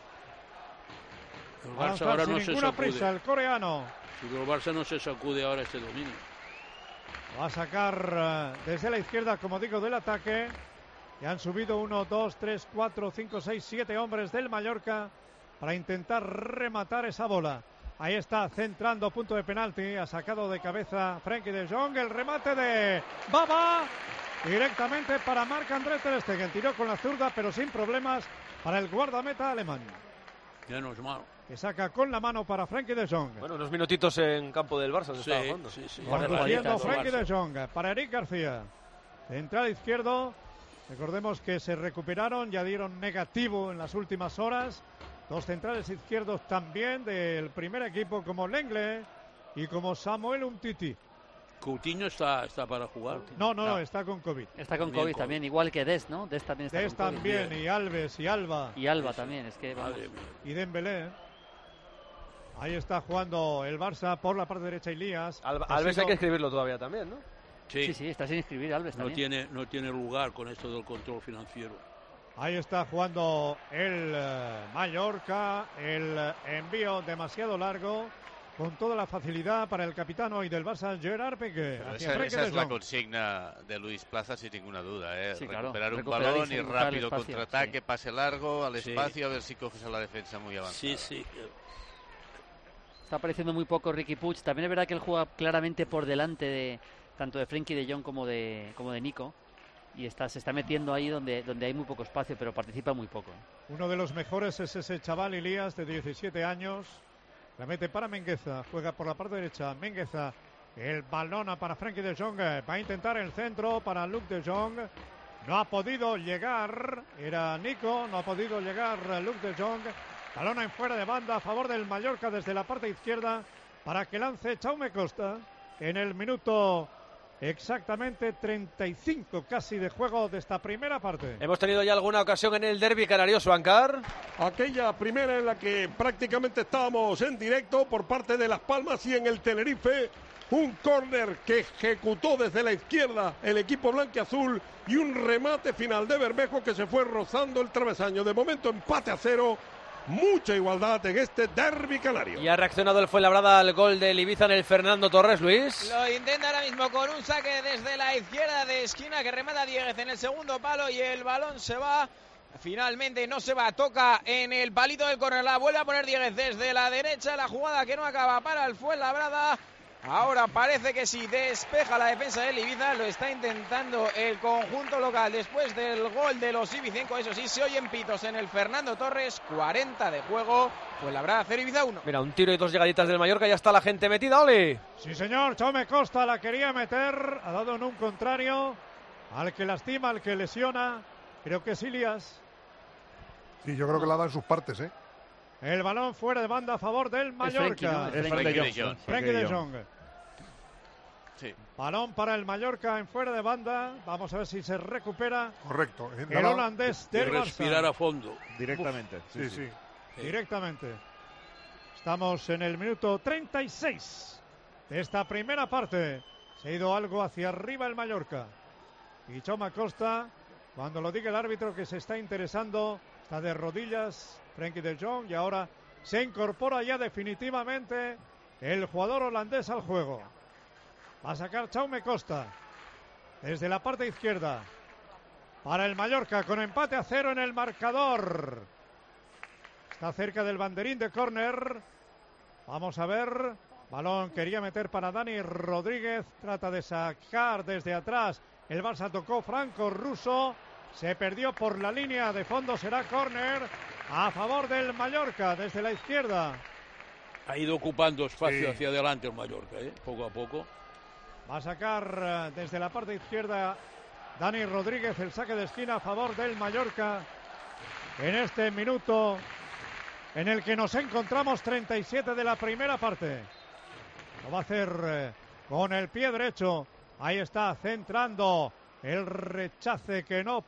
El Va a Barça lanzar ahora sin no se ninguna sacude. prisa el coreano. Si el Barça no se sacude ahora este dominio. Va a sacar uh, desde la izquierda, como digo, del ataque. Y han subido uno, dos, tres, cuatro, cinco, seis, siete hombres del Mallorca para intentar rematar esa bola. Ahí está, centrando, punto de penalti. Ha sacado de cabeza Frenkie de Jong. El remate de Baba. Directamente para Marc-André ter Stegen. Tiró con la zurda, pero sin problemas para el guardameta alemán. Ya no es malo. Que saca con la mano para Frenkie de Jong. Bueno, unos minutitos en campo del Barça se Sí, estaba jugando. sí, sí. Conduciendo Frenkie de Jong para Eric García. Central izquierdo. Recordemos que se recuperaron, ya dieron negativo en las últimas horas. Dos centrales izquierdos también del primer equipo, como Lenglet y como Samuel Umtiti. Coutinho está, está para jugar. No, no, no, está con COVID. Está con También COVID COVID. también, igual que Des, ¿no? Des también está Des con COVID. también, y Alves, y Alba. Y Alba también, es que vamos. Madre mía. Y Dembélé. ¿eh? Ahí está jugando el Barça por la parte derecha, Ilías. Alba- Ha Alves sido- hay que escribirlo todavía también, ¿no? Sí, Sí, sí, está sin inscribir Alves no, también. tiene, no tiene lugar con esto del control financiero. Ahí está jugando el eh, Mallorca, el eh, envío demasiado largo, con toda la facilidad para el capitán hoy del Barça, Gerard Piqué. Pero Hacia esa, Frenkie esa de es la Jong. consigna de Luis Plaza, sin ninguna duda. ¿eh? Sí, claro. Recuperar un Recuperar y balón y buscar el rápido espacio, contraataque, sí. pase largo al Sí. espacio, a ver si coges a la defensa muy avanzada. Sí, sí. Está apareciendo muy poco Riqui Puig. También es verdad que él juega claramente por delante de tanto de Frenkie de Jong como de como de Nico. Y está, se está metiendo ahí donde, donde hay muy poco espacio, pero participa muy poco. Uno de los mejores es ese chaval Ilías, de diecisiete años. La mete para Mengueza, juega por la parte derecha. Mengueza, el balón para Frenkie de Jong. Va a intentar el centro para Luc de Jong. No ha podido llegar. Era Nico, no ha podido llegar Luc de Jong. Balón en fuera de banda a favor del Mallorca desde la parte izquierda para que lance Jaume Costa en el minuto exactamente treinta y cinco casi de juego de esta primera parte. Hemos tenido ya alguna ocasión en el derbi canarioso, Ancar. Aquella primera en la que prácticamente estábamos en directo por parte de Las Palmas y en el Tenerife. Un córner que ejecutó desde la izquierda el equipo blanquiazul y un remate final de Bermejo que se fue rozando el travesaño. De momento empate a cero. Mucha igualdad en este derbi canario. Y ha reaccionado el Fuenlabrada al gol del Ibiza en el Fernando Torres, Luis. Lo intenta ahora mismo con un saque desde la izquierda de esquina que remata Dieguez en el segundo palo y el balón se va. Finalmente no se va, toca en el palito del córner, la vuelve a poner Dieguez desde la derecha, la jugada que no acaba para el Fuenlabrada. Ahora parece que si despeja la defensa del Ibiza, lo está intentando el conjunto local después del gol de los ibicencos. Eso sí, se oyen pitos en el Fernando Torres, cuarenta de juego, Fuenlabrada cero, Ibiza uno. Mira, un tiro y dos llegaditas del Mallorca, ya está la gente metida, Oli. Sí, señor, Jaume Costa la quería meter, ha dado en un contrario, al que lastima, al que lesiona, creo que es Ilias. Sí, yo creo que la dan sus partes, ¿eh? El balón fuera de banda a favor del Mallorca. Es Frenkie de Jong. Frenkie de Jong. Sí. Balón para el Mallorca en fuera de banda. Vamos a ver si se recupera. Correcto. El holandés del Barça. Respirar a fondo. Directamente. Sí, sí. sí. Directamente. Estamos en el minuto treinta y seis de esta primera parte. Se ha ido algo hacia arriba el Mallorca. Y Jaume Costa, cuando lo diga el árbitro que se está interesando, está de rodillas Frenkie de Jong y ahora se incorpora ya definitivamente el jugador holandés al juego. Va a sacar Jaume Costa desde la parte izquierda para el Mallorca con empate a cero en el marcador. Está cerca del banderín de córner. Vamos a ver. Balón quería meter para Dani Rodríguez. Trata de sacar desde atrás. El Barça tocó Franco Russo. Se perdió por la línea de fondo. Será córner a favor del Mallorca desde la izquierda. Ha ido ocupando espacio Sí. hacia adelante el Mallorca, ¿eh? Poco a poco. Va a sacar desde la parte izquierda Dani Rodríguez el saque de esquina a favor del Mallorca. En este minuto en el que nos encontramos treinta y siete de la primera parte. Lo va a hacer eh, con el pie derecho. Ahí está centrando el rechace que no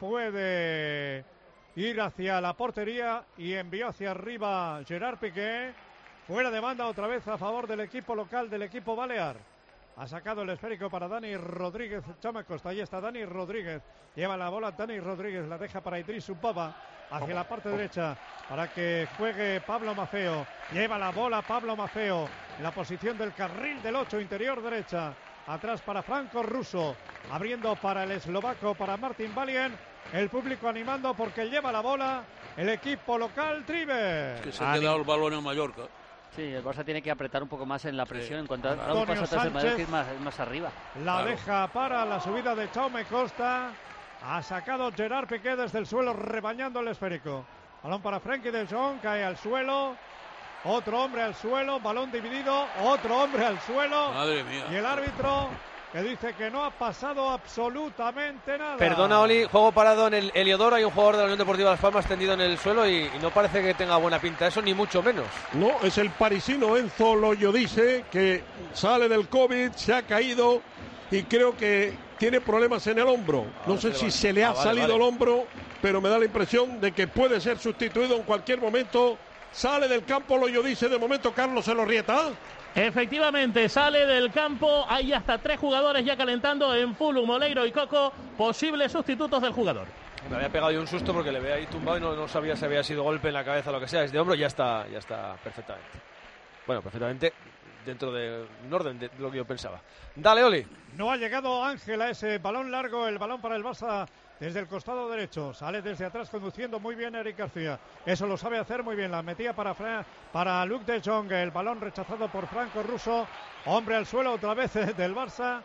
puede ir hacia la portería y envió hacia arriba Gerard Piqué. Fuera de banda otra vez a favor del equipo local, del equipo balear. Ha sacado el esférico para Dani Rodríguez. Jaume Costa, ahí está Dani Rodríguez. Lleva la bola Dani Rodríguez, la deja para Idris Upaba hacia la parte derecha para que juegue Pablo Maffeo. Lleva la bola Pablo Maffeo en la posición del carril del ocho, interior derecha. Atrás para Franco Russo, abriendo para el eslovaco, para Martin Valien. El público animando porque lleva la bola el equipo local Tribe. Que se ha quedado el balón en Mallorca. Sí, el Barça tiene que apretar un poco más en la presión. Sí. En cuanto a Antonio un paso atrás, el Mallorca Sánchez es más, es más arriba. La Claro. deja para la subida de Jaume Costa. Ha sacado Gerard Piqué desde el suelo, rebañando el esférico. Balón para Frenkie de Jong, cae al suelo. Otro hombre al suelo, balón dividido. Otro hombre al suelo. Madre mía. Y el árbitro que dice que no ha pasado absolutamente nada. Perdona, Oli, juego parado en el Heliodoro. Hay un jugador de la Unión Deportiva Las Palmas tendido en el suelo y, y no parece que tenga buena pinta eso, ni mucho menos. No, es el parisino Enzo Loyodice, que sale del COVID, se ha caído y creo que tiene problemas en el hombro. No sé si se le ha Ah, vale, salido vale. el hombro, pero me da la impresión de que puede ser sustituido en cualquier momento. Sale del campo Loyodice, de momento Carlos Elorrieta. Efectivamente, sale del campo. Hay hasta tres jugadores ya calentando en Fulu, Moleiro y Coco, posibles sustitutos del jugador. Me había pegado yo un susto porque le veía ahí tumbado y no, no sabía si había sido golpe en la cabeza o lo que sea. Es de hombro, ya está, ya está perfectamente. Bueno, perfectamente dentro de un orden de lo que yo pensaba. Dale, Oli. No ha llegado Ángel a ese balón largo, el balón para el Barça desde el costado derecho. Sale desde atrás conduciendo muy bien Eric García. Eso lo sabe hacer muy bien. La metía para, Fra para Luke de Jong. El balón rechazado por Franco Russo. Hombre al suelo otra vez del Barça.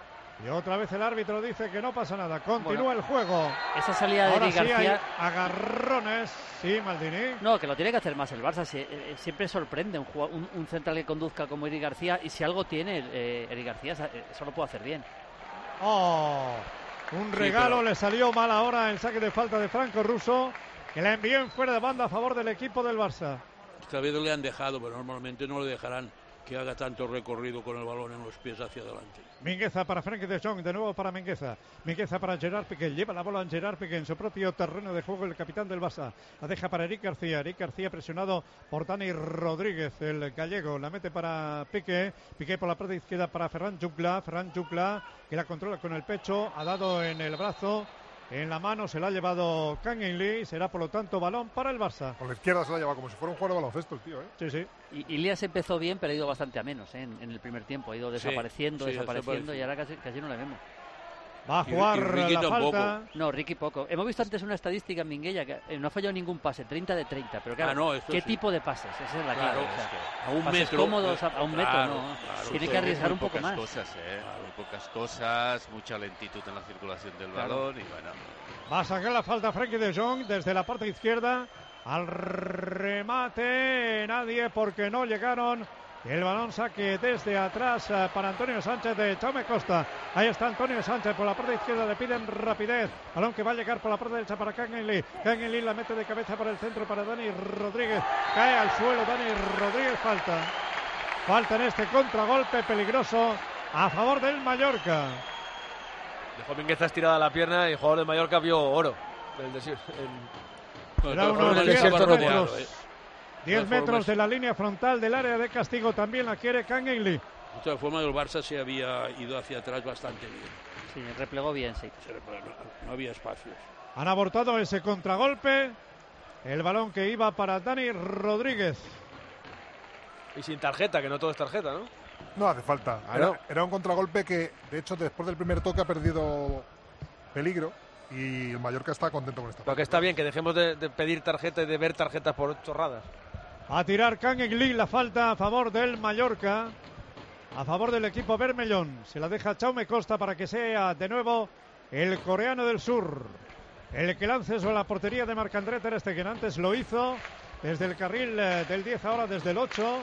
Y otra vez el árbitro dice que no pasa nada. Continúa Bueno, el juego. Esa salida de Ahora Eric sí García. hay agarrones. Sí, Maldini. No, que lo tiene que hacer más el Barça. Si, eh, siempre sorprende un, jugado- un, un central que conduzca como Eric García. Y si algo tiene eh, Eric García, eh, eso lo puede hacer bien. Oh, un Sí, regalo pero- le salió mal ahora el saque de falta de Franco Russo, que la envió en fuera de banda a favor del equipo del Barça. Esta vez le han dejado, pero normalmente no le dejarán que haga tanto recorrido con el balón en los pies hacia adelante. Mingueza para Frenkie de Jong, de nuevo para Mingueza. Mingueza para Gerard Piqué, lleva la bola en Gerard Piqué en su propio terreno de juego, el capitán del Barça. La deja para Eric García, Eric García presionado por Dani Rodríguez, el gallego. La mete para Piqué, Piqué por la parte izquierda para Ferran Jucla, Ferran Jucla que la controla con el pecho, ha dado en el brazo. En la mano se la ha llevado Kang In-lee, será por lo tanto balón para el Barça. Con la izquierda se la ha llevado como si fuera un jugador de baloncesto el tío, ¿eh? Sí, sí. Y Ilias empezó bien, pero ha ido bastante a menos, ¿eh? en, en el primer tiempo. Ha ido desapareciendo, sí, sí, desapareciendo y ahora casi, casi no le vemos. Va a jugar y, y la falta. No, Ricky poco. Hemos visto antes una estadística en Minguella que eh, no ha fallado ningún pase, treinta de treinta. Pero claro, ah, no, ¿qué sí. tipo de pases? Esa es la claro, clave. O sea, es que a un pases metro. cómodos a, a un metro, claro, no. Claro, Tiene que arriesgar un poco pocas más. Cosas, ¿eh? Muy pocas cosas, mucha lentitud en la circulación del Claro. balón y bueno. Va a sacar la falta Frenkie de Jong desde la parte izquierda. Al remate nadie porque no llegaron. El balón saque desde atrás para Antonio Sánchez de Jaume Costa. Ahí está Antonio Sánchez por la parte izquierda, le piden rapidez. Balón que va a llegar por la parte derecha para Kang In-lee. Kang In-lee la mete de cabeza por el centro para Dani Rodríguez. Cae al suelo Dani Rodríguez, falta. Falta en este contragolpe peligroso a favor del Mallorca. Dejó Mingueza estirada la pierna y el jugador de Mallorca vio oro. El desierto, el... Era unos el diez desierto metros, rodeado, eh. diez De todas metros formas- de la línea frontal del área de castigo. También la quiere Kang In-lee. De todas formas, el Barça se había ido hacia atrás bastante bien. Sí, replegó bien, sí. Se le- no, no había espacios. Han abortado ese contragolpe. El balón que iba para Dani Rodríguez. Y sin tarjeta, que no todo es tarjeta, ¿no? No hace falta. Claro. Era, era un contragolpe que, de hecho, después del primer toque ha perdido peligro y el Mallorca está contento con esta Lo que está bien, que dejemos de, de pedir tarjeta y de ver tarjetas por chorradas. A tirar Kang In-lee, la falta a favor del Mallorca. A favor del equipo Bermellón. Se la deja Jaume Costa para que sea de nuevo el coreano del sur. El que lance sobre la portería de Marc-André Ter Stegen. Antes lo hizo desde el carril eh, del diez, ahora desde el ocho.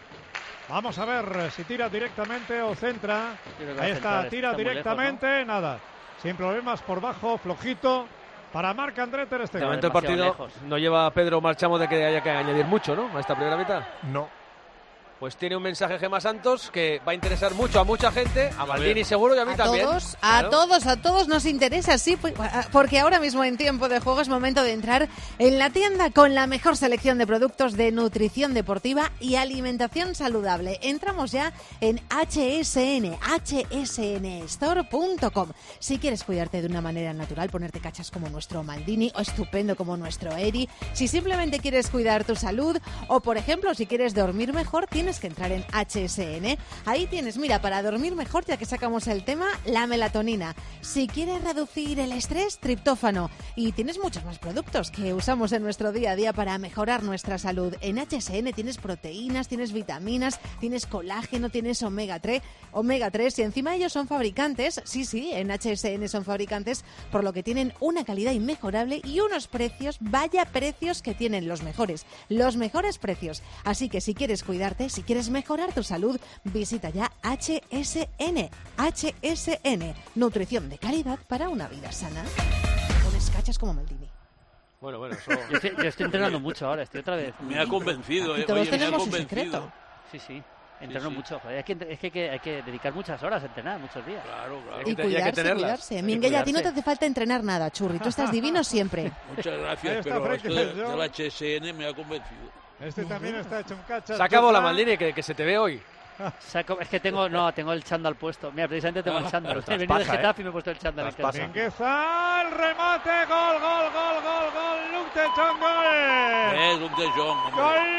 Vamos a ver si tira directamente o centra. Creo que va Ahí a está, centrar, tira está muy directamente, lejos, nada. Sin problemas por bajo, flojito para Marc-André Ter De Stegen. momento el partido no lleva a Pedro Marchamo de que haya que añadir mucho, ¿no? A esta primera mitad. No. Pues tiene un mensaje Gemma Santos que va a interesar mucho a mucha gente, a Maldini seguro y a mí A también. todos, a Claro. todos, a todos nos interesa, sí, pues, porque ahora mismo en tiempo de juego es momento de entrar en la tienda con la mejor selección de productos de nutrición deportiva y alimentación saludable. Entramos ya en H S N, H S N store punto com. Si quieres cuidarte de una manera natural, ponerte cachas como nuestro Maldini o estupendo como nuestro Eri, si simplemente quieres cuidar tu salud o, por ejemplo, si quieres dormir mejor, tienes que entrar en H S N. Ahí tienes, mira, para dormir mejor, ya que sacamos el tema, la melatonina. Si quieres reducir el estrés, triptófano. Y tienes muchos más productos que usamos en nuestro día a día para mejorar nuestra salud. En H S N tienes proteínas, tienes vitaminas, tienes colágeno, tienes omega tres, omega tres y encima ellos son fabricantes, sí, sí, en H S N son fabricantes, por lo que tienen una calidad inmejorable y unos precios, vaya precios que tienen los mejores, los mejores precios. Así que si quieres cuidarte, si quieres mejorar tu salud, visita ya H S N. H S N, nutrición de calidad para una vida sana. Pones cachas como Maldini. Bueno, bueno, eso... Yo estoy, yo estoy entrenando mucho ahora, estoy otra vez. Me ha convencido, Y eh. todos Oye, me ha tenemos un convencido. secreto. Sí, sí. Entreno Sí, sí. mucho. Joder, es que, es que hay, que hay que dedicar muchas horas a entrenar, muchos días. Claro, claro. Y hay que cuidarse, tenerlas. cuidarse. Hay que Minguella, a ti no te cuidarse. hace falta entrenar nada, Churri. Tú estás divino siempre. Muchas Ahí gracias, está pero Frenkie esto de- de Jong. del H S N me ha convencido. Este también está hecho un cacha. Se acabó la Maldini, que, que se te ve hoy. Saco- es que tengo, no, tengo el chándal puesto. Mira, precisamente tengo el chándal. Pero He venido de traspasa, Getafe ¿eh? y me he puesto el chándal. Traspasa. Mingueza, el remate, gol, gol, gol, gol, gol. Luke de Jong, gol. Es un de Jong, hombre.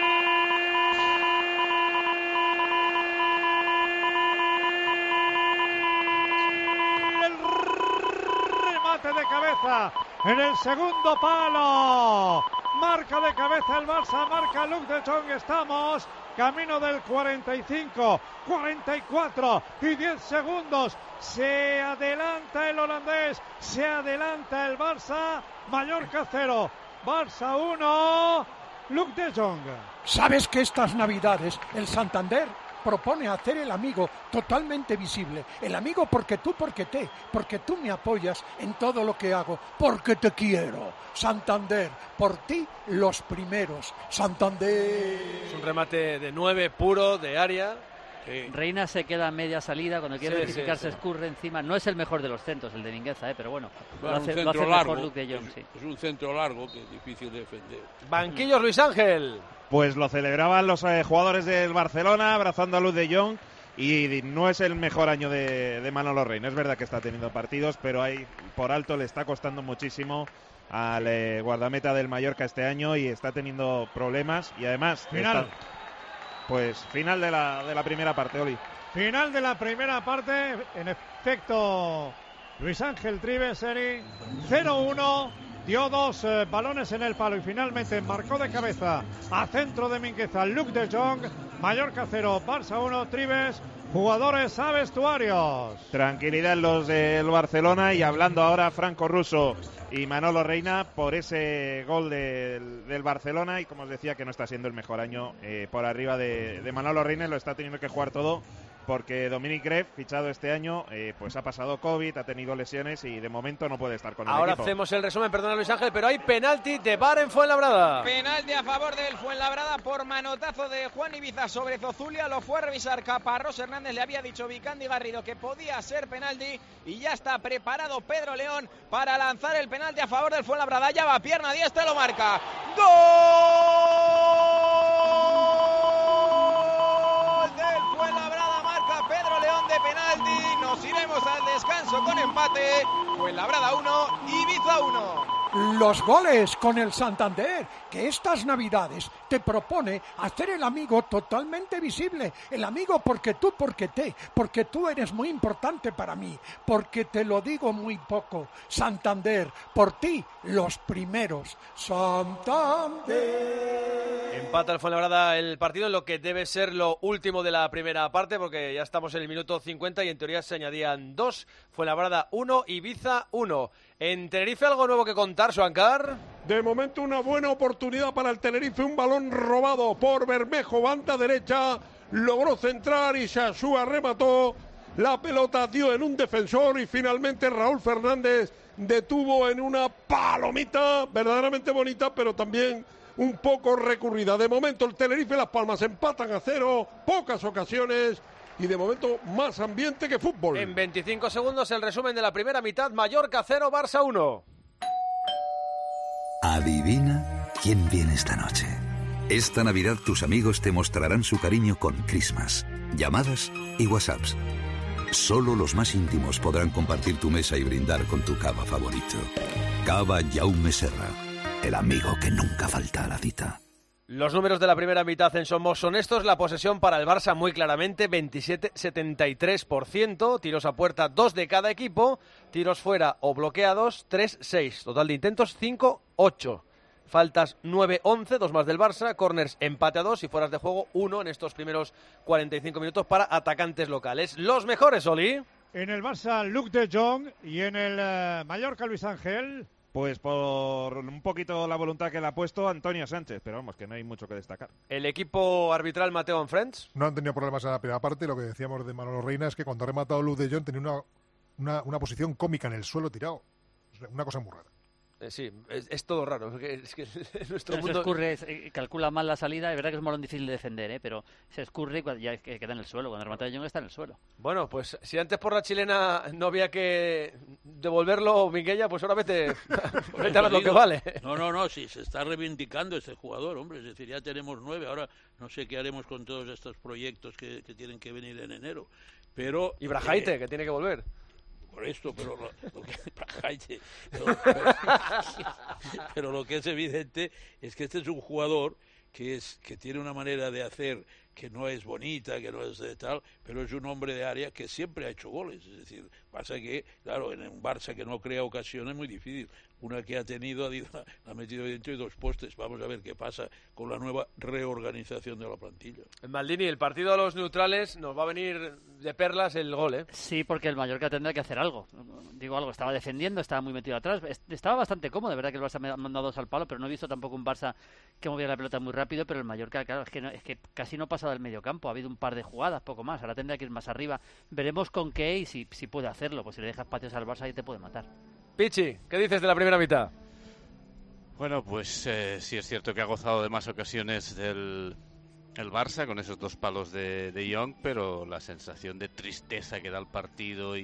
Gol. El remate de cabeza en el segundo palo. Marca de cabeza el Barça, marca Luke de Jong. Estamos camino del cuarenta y cinco, cuarenta y cuatro y diez segundos. Se adelanta el holandés, se adelanta el Barça. Mallorca cero, Barça uno. Luke de Jong. ¿Sabes que estas Navidades el Santander propone hacer el amigo totalmente visible? El amigo porque tú, porque te, porque tú me apoyas en todo lo que hago, porque te quiero. Santander, por ti los primeros. Santander. Es un remate de nueve puro, de área. Sí. Reina se queda a media salida, cuando quiere Sí, verificar sí, se sí. escurre encima. No es el mejor de los centros, el de Mingueza, ¿eh? Pero bueno, Bueno, lo hace, un lo hace centro mejor largo, Luke de Jong, es, sí. es un centro largo que es difícil de defender. Banquillos, Luis Ángel. Pues lo celebraban los eh, jugadores del Barcelona abrazando a Luke de Jong. Y no es el mejor año de, de Manolo Reina. Es verdad que está teniendo partidos, pero ahí por alto le está costando muchísimo al eh, guardameta del Mallorca este año y está teniendo problemas. Y además, Final. está- pues final de la, de la primera parte, Oli. Final de la primera parte, en efecto, Luis Ángel Trives, Eri, cero uno, dio dos eh, balones en el palo y finalmente marcó de cabeza a centro de Mingueza Luke de Jong. Mallorca cero, Barça uno, Trives, jugadores a vestuarios. Tranquilidad en los del Barcelona y hablando ahora Franco Russo y Manolo Reina por ese gol del, del Barcelona y como os decía que no está siendo el mejor año eh, por arriba de, de Manolo Reina y lo está teniendo que jugar todo porque Dominic Gref, fichado este año, eh, pues ha pasado COVID, ha tenido lesiones y de momento no puede estar con el Ahora equipo. hacemos el resumen, perdona Luis Ángel, pero hay penalti de V A R en Fuenlabrada. Penalti a favor del Fuenlabrada por manotazo de Juan Ibiza sobre Zozulia. Lo fue a revisar Caparrós Hernández. Le había dicho Vicandi Garrido que podía ser penalti y ya está preparado Pedro León para lanzar el penalti a favor del Fuenlabrada. Ya va, pierna diestra, lo marca. ¡Gol del Fuenlabrada! Marca Pedro León de penalti. Nos iremos al descanso con empate. Fuenlabrada uno, Ibiza uno. Los goles con el Santander, que estas navidades te propone hacer el amigo totalmente visible. El amigo porque tú, porque te, porque tú eres muy importante para mí, porque te lo digo muy poco. Santander, por ti, los primeros. Santander. Empata el Fuenlabrada el partido en lo que debe ser lo último de la primera parte, porque ya estamos en el minuto cincuenta y en teoría se añadían dos. Fuenlabrada uno, Ibiza uno. En Tenerife, ¿algo nuevo que contar, Suancar? De momento una buena oportunidad para el Tenerife, un balón robado por Bermejo, banda derecha, logró centrar y Shashua remató, la pelota dio en un defensor y finalmente Raúl Fernández detuvo en una palomita verdaderamente bonita, pero también un poco recurrida. De momento el Tenerife y Las Palmas empatan a cero, pocas ocasiones y de momento más ambiente que fútbol. En veinticinco segundos el resumen de la primera mitad, Mallorca cero, Barça uno. Adivina quién viene esta noche. Esta Navidad tus amigos te mostrarán su cariño con Christmas, llamadas y WhatsApps. Solo los más íntimos podrán compartir tu mesa y brindar con tu cava favorito. Cava Jaume Serra, el amigo que nunca falta a la cita. Los números de la primera mitad en Somos son estos. La posesión para el Barça muy claramente, veintisiete setenta y tres por ciento. Tiros a puerta, dos de cada equipo. Tiros fuera o bloqueados, tres seis. Total de intentos, cinco ocho. Faltas nueve once, dos más del Barça. Corners empate a dos y fueras de juego uno en estos primeros cuarenta y cinco minutos para atacantes locales. Los mejores, Oli. En el Barça, Luke de Jong y en el uh, Mallorca, Luis Ángel. Pues por un poquito la voluntad que le ha puesto Antonio Sánchez, pero vamos, que no hay mucho que destacar. ¿El equipo arbitral Mateo and Friends? No han tenido problemas en la primera parte. Lo que decíamos de Manolo Reina es que cuando ha rematado Luke de Jong tenía una, una, una posición cómica en el suelo tirado. Una cosa muy rara. Eh, sí, es, es todo raro. Porque es que en nuestro Se mundo... escurre, eh, calcula mal la salida. Es verdad que es un balón difícil de defender, ¿eh? Pero se escurre y cuando ya queda en el suelo. Cuando remata de Jong está en el suelo. Bueno, pues si antes por la chilena no había que devolverlo Minguella, pues ahora vete, vete a ver lo que vale. No, no, no, sí, se está reivindicando este jugador, hombre. Es decir, ya tenemos nueve. Ahora no sé qué haremos con todos estos proyectos que, que tienen que venir en enero. Pero y Brajaite, eh, que tiene que volver. Por esto, pero lo, lo que pero, pero, pero lo que es evidente es que este es un jugador que es que tiene una manera de hacer que no es bonita, que no es de tal, pero es un hombre de área que siempre ha hecho goles. Es decir, pasa que, claro, en un Barça que no crea ocasiones es muy difícil. Una que ha tenido, ha metido dentro y dos postes. Vamos a ver qué pasa con la nueva reorganización de la plantilla. Maldini, el partido a los neutrales nos va a venir de perlas el gol, ¿eh? Sí, porque el Mallorca tendrá que hacer algo. Digo algo, estaba defendiendo, estaba muy metido atrás. Estaba bastante cómodo, de verdad que el Barça me ha mandado dos al palo, pero no he visto tampoco un Barça que moviera la pelota muy rápido, pero el Mallorca, claro, es que, no, es que casi no pasa del medio campo. Ha habido un par de jugadas, poco más. Ahora tendrá que ir más arriba. Veremos con qué y si, si puede hacerlo. Pues si le dejas patios al Barça ahí te puede matar. Pichi, ¿qué dices de la primera mitad? Bueno, pues eh, sí es cierto que ha gozado de más ocasiones del, el Barça con esos dos palos de, de Young, pero la sensación de tristeza que da el partido y,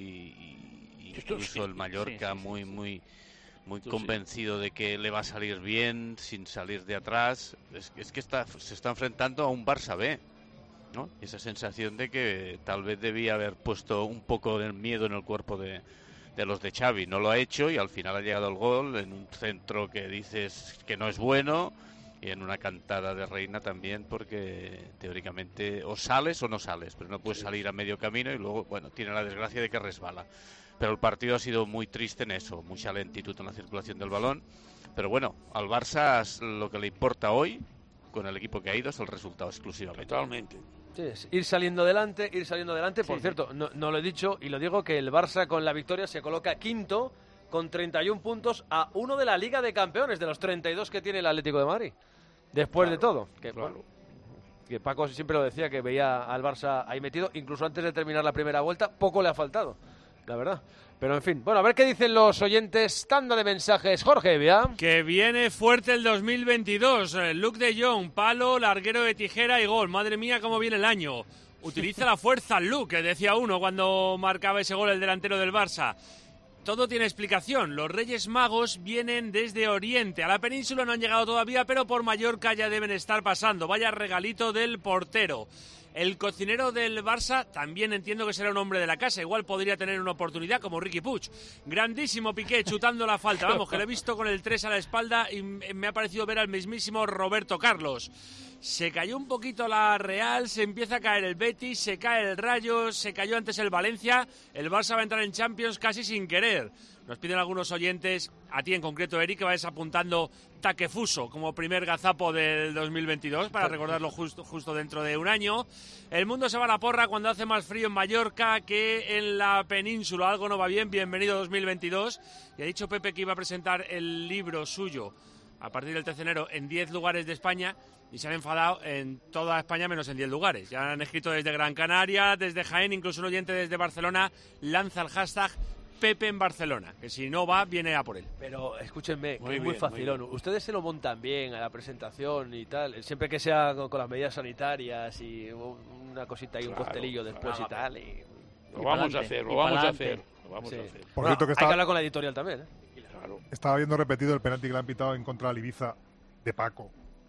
y incluso sí, el Mallorca sí, sí, sí, muy, sí. muy, muy Esto convencido sí. de que le va a salir bien sin salir de atrás. Es, es que está, se está enfrentando a un Barça B, ¿no? Y esa sensación de que tal vez debía haber puesto un poco de miedo en el cuerpo de, de los de Xavi. No lo ha hecho y al final ha llegado el gol en un centro que dices que no es bueno. Y en una cantada de Reina también, porque teóricamente o sales o no sales, pero no puedes salir a medio camino y luego, bueno, tiene la desgracia de que resbala. Pero el partido ha sido muy triste en eso, mucha lentitud en la circulación del balón. Pero bueno, al Barça lo que le importa hoy, con el equipo que ha ido, es el resultado exclusivamente. Totalmente. Sí, es ir saliendo adelante, ir saliendo adelante. Por Sí, cierto, no, no lo he dicho y lo digo, que el Barça con la victoria se coloca quinto con treinta y un puntos a uno de la Liga de Campeones, de los treinta y dos que tiene el Atlético de Madrid. Después Claro, de todo, que, claro. bueno, que Paco siempre lo decía, que veía al Barça ahí metido, incluso antes de terminar la primera vuelta, poco le ha faltado, la verdad. Pero en fin, bueno, a ver qué dicen los oyentes. Tanda de mensajes. Jorge Evia. Que viene fuerte el dos mil veintidós. Luke de Jong, palo, larguero de tijera y gol. Madre mía, cómo viene el año. Utiliza la fuerza Luke, decía uno cuando marcaba ese gol el delantero del Barça. Todo tiene explicación. Los Reyes Magos vienen desde Oriente. A la península no han llegado todavía, pero por Mallorca ya deben estar pasando. Vaya regalito del portero. El cocinero del Barça también entiendo que será un hombre de la casa. Igual podría tener una oportunidad como Riqui Puig. Grandísimo Piqué chutando la falta. Vamos, que lo he visto con el tres a la espalda y me ha parecido ver al mismísimo Roberto Carlos. Se cayó un poquito la Real, se empieza a caer el Betis, se cae el Rayo, se cayó antes el Valencia. El Barça va a entrar en Champions casi sin querer. Nos piden algunos oyentes, a ti en concreto, Eric, que vayas apuntando Takefuso como primer gazapo del dos mil veintidós, para recordarlo justo, justo dentro de un año. El mundo se va a la porra cuando hace más frío en Mallorca que en la península. Algo no va bien. Bienvenido dos mil veintidós. Y ha dicho Pepe que iba a presentar el libro suyo a partir del trece de enero en diez lugares de España, y se han enfadado en toda España menos en diez lugares. Ya han escrito desde Gran Canaria, desde Jaén, incluso un oyente desde Barcelona lanza el hashtag Pepe en Barcelona, que si no va, viene a por él. Pero escúchenme, Muy que es bien, muy facilón. muy bien. Ustedes se lo montan bien a la presentación y tal, siempre que sea con, con las medidas sanitarias y una cosita y un Claro, costelillo después claro. y tal. Y, Lo y vamos pa'lante, a hacer, lo y vamos a pa'lante. hacer. Lo vamos Sí. a hacer. Por Bueno, cierto, que hay estaba- que hablar con la editorial también, ¿eh? Claro. Estaba viendo repetido el penalti que le han pitado en contra del Ibiza de Paco.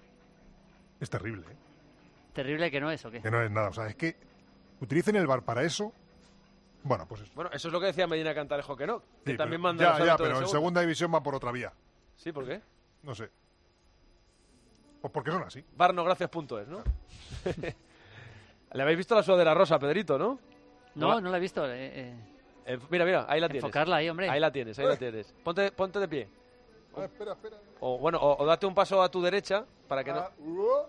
Es terrible, ¿eh? ¿Terrible que no es o qué? Que no es nada. O sea, es que utilicen el VAR para eso. Bueno, pues eso. Bueno, eso es lo que decía Medina Cantarejo, que no. Que Sí, también pero- manda ya, los ya, árbitros pero de en segunda. segunda división va por otra vía. Sí, ¿por qué? No sé. Pues porque son así. Barnogracias.es, ¿no? Le habéis visto la sudadera rosa, Pedrito, ¿no? No, no la he visto. eh, eh. Eh, mira, mira, ahí la tienes. Enfocarla ahí, hombre. Ahí la tienes, ahí la tienes. Ponte, ponte de pie. Ah, espera, espera. O bueno, o, o date un paso a tu derecha para que Ah, no. uh,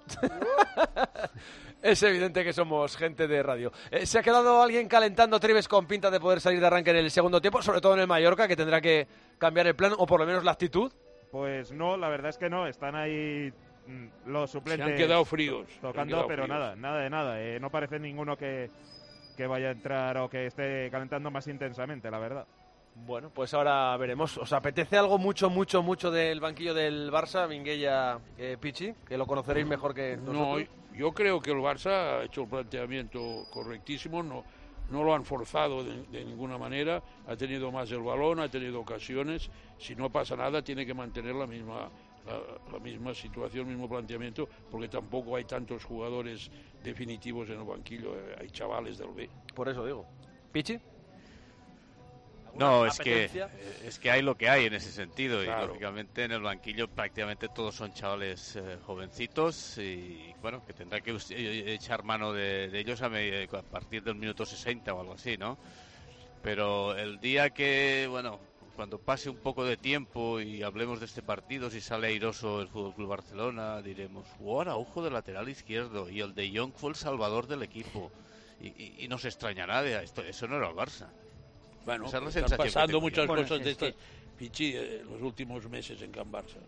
Es evidente que somos gente de radio. Eh, ¿Se ha quedado alguien calentando Trives con pinta de poder salir de arranque en el segundo tiempo? Sobre todo en el Mallorca, que tendrá que cambiar el plan o por lo menos la actitud. Pues no, la verdad es que no. Están ahí mm, los suplentes. Se han quedado fríos. se han Tocando, quedado pero fríos. nada, nada de nada. Eh, no parece ninguno que, que vaya a entrar o que esté calentando más intensamente, la verdad. Bueno, pues ahora veremos. ¿Os apetece algo mucho, mucho, mucho del banquillo del Barça, Minguella, eh, Pichi? Que lo conoceréis mejor que No, nosotros. yo creo que el Barça ha hecho el planteamiento correctísimo, no, no lo han forzado de, de ninguna manera, ha tenido más el balón, ha tenido ocasiones, si no pasa nada tiene que mantener la misma, la, la misma situación, el mismo planteamiento, porque tampoco hay tantos jugadores definitivos en el banquillo, eh, hay chavales del B. Por eso digo. ¿Pichi? No, es que, apetencia? eh, es que hay lo que hay en ese sentido Claro. y lógicamente en el banquillo prácticamente todos son chavales eh, jovencitos y bueno, que tendrá que us- eh, echar mano de, de ellos a, me- a partir del minuto sesenta o algo así, ¿no? Pero el día que, bueno, cuando pase un poco de tiempo y hablemos de este partido, si sale airoso el Fútbol Club Barcelona, diremos, ¡guau, ojo del lateral izquierdo! Y el de Jong fue el salvador del equipo. Y, y, y nos extrañará de esto, eso no era el Barça. Bueno, Esa es la están sensación que pasando tengo muchas yo. cosas Bueno, de es que- estas, Pichi, eh, los últimos meses en Can Barça.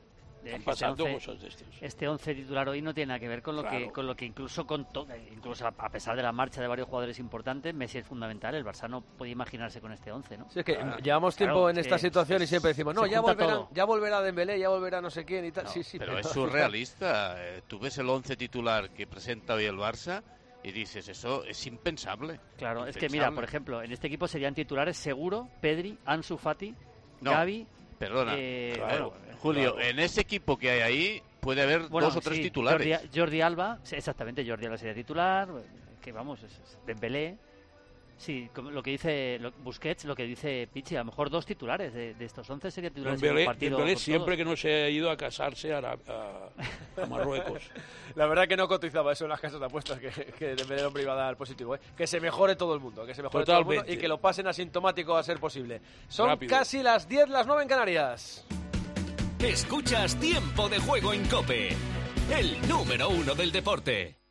Están pasando once, cosas de estos. Este once titular hoy no tiene nada que ver con lo Claro. que con lo que incluso con to, incluso a, a pesar de la marcha de varios jugadores importantes, Messi es fundamental. El Barça no puede imaginarse con este once, ¿no? Sí, es que Ah, llevamos tiempo claro, en esta eh, situación y siempre decimos, no, se ya junta volverá, todo. ya volverá Dembélé, ya volverá no sé quién y tal. No, sí, sí, pero es surrealista. Eh, Tú ves el once titular que presenta hoy el Barça y dices, eso es impensable. Claro, es que Impensable. mira, por ejemplo, en este equipo serían titulares seguro Pedri, Ansu Fati, No, Gavi. Perdona, eh, Claro, bueno, Julio, claro. en ese equipo que hay ahí puede haber Bueno, dos o tres sí, titulares. Jordi, Jordi Alba, sí, exactamente, Jordi Alba sería titular, que vamos, es, es Dembélé. Sí, como lo que dice lo, Busquets, lo que dice Pichi, a lo mejor dos titulares de, de estos once serían titulares en un Dembélé, partido. Dembélé con siempre todos. que no se ha ido a casarse a, Ara- a, a Marruecos. La verdad que no cotizaba eso en las casas de apuestas, que, que Dembélé hombre iba a dar positivo. ¿eh? Que se mejore todo el mundo, que se mejore todo el mundo Totalmente. y que lo pasen asintomático a ser posible. Son Rápido. casi las diez, las nueve en Canarias. Escuchas Tiempo de Juego en COPE, el número uno del deporte.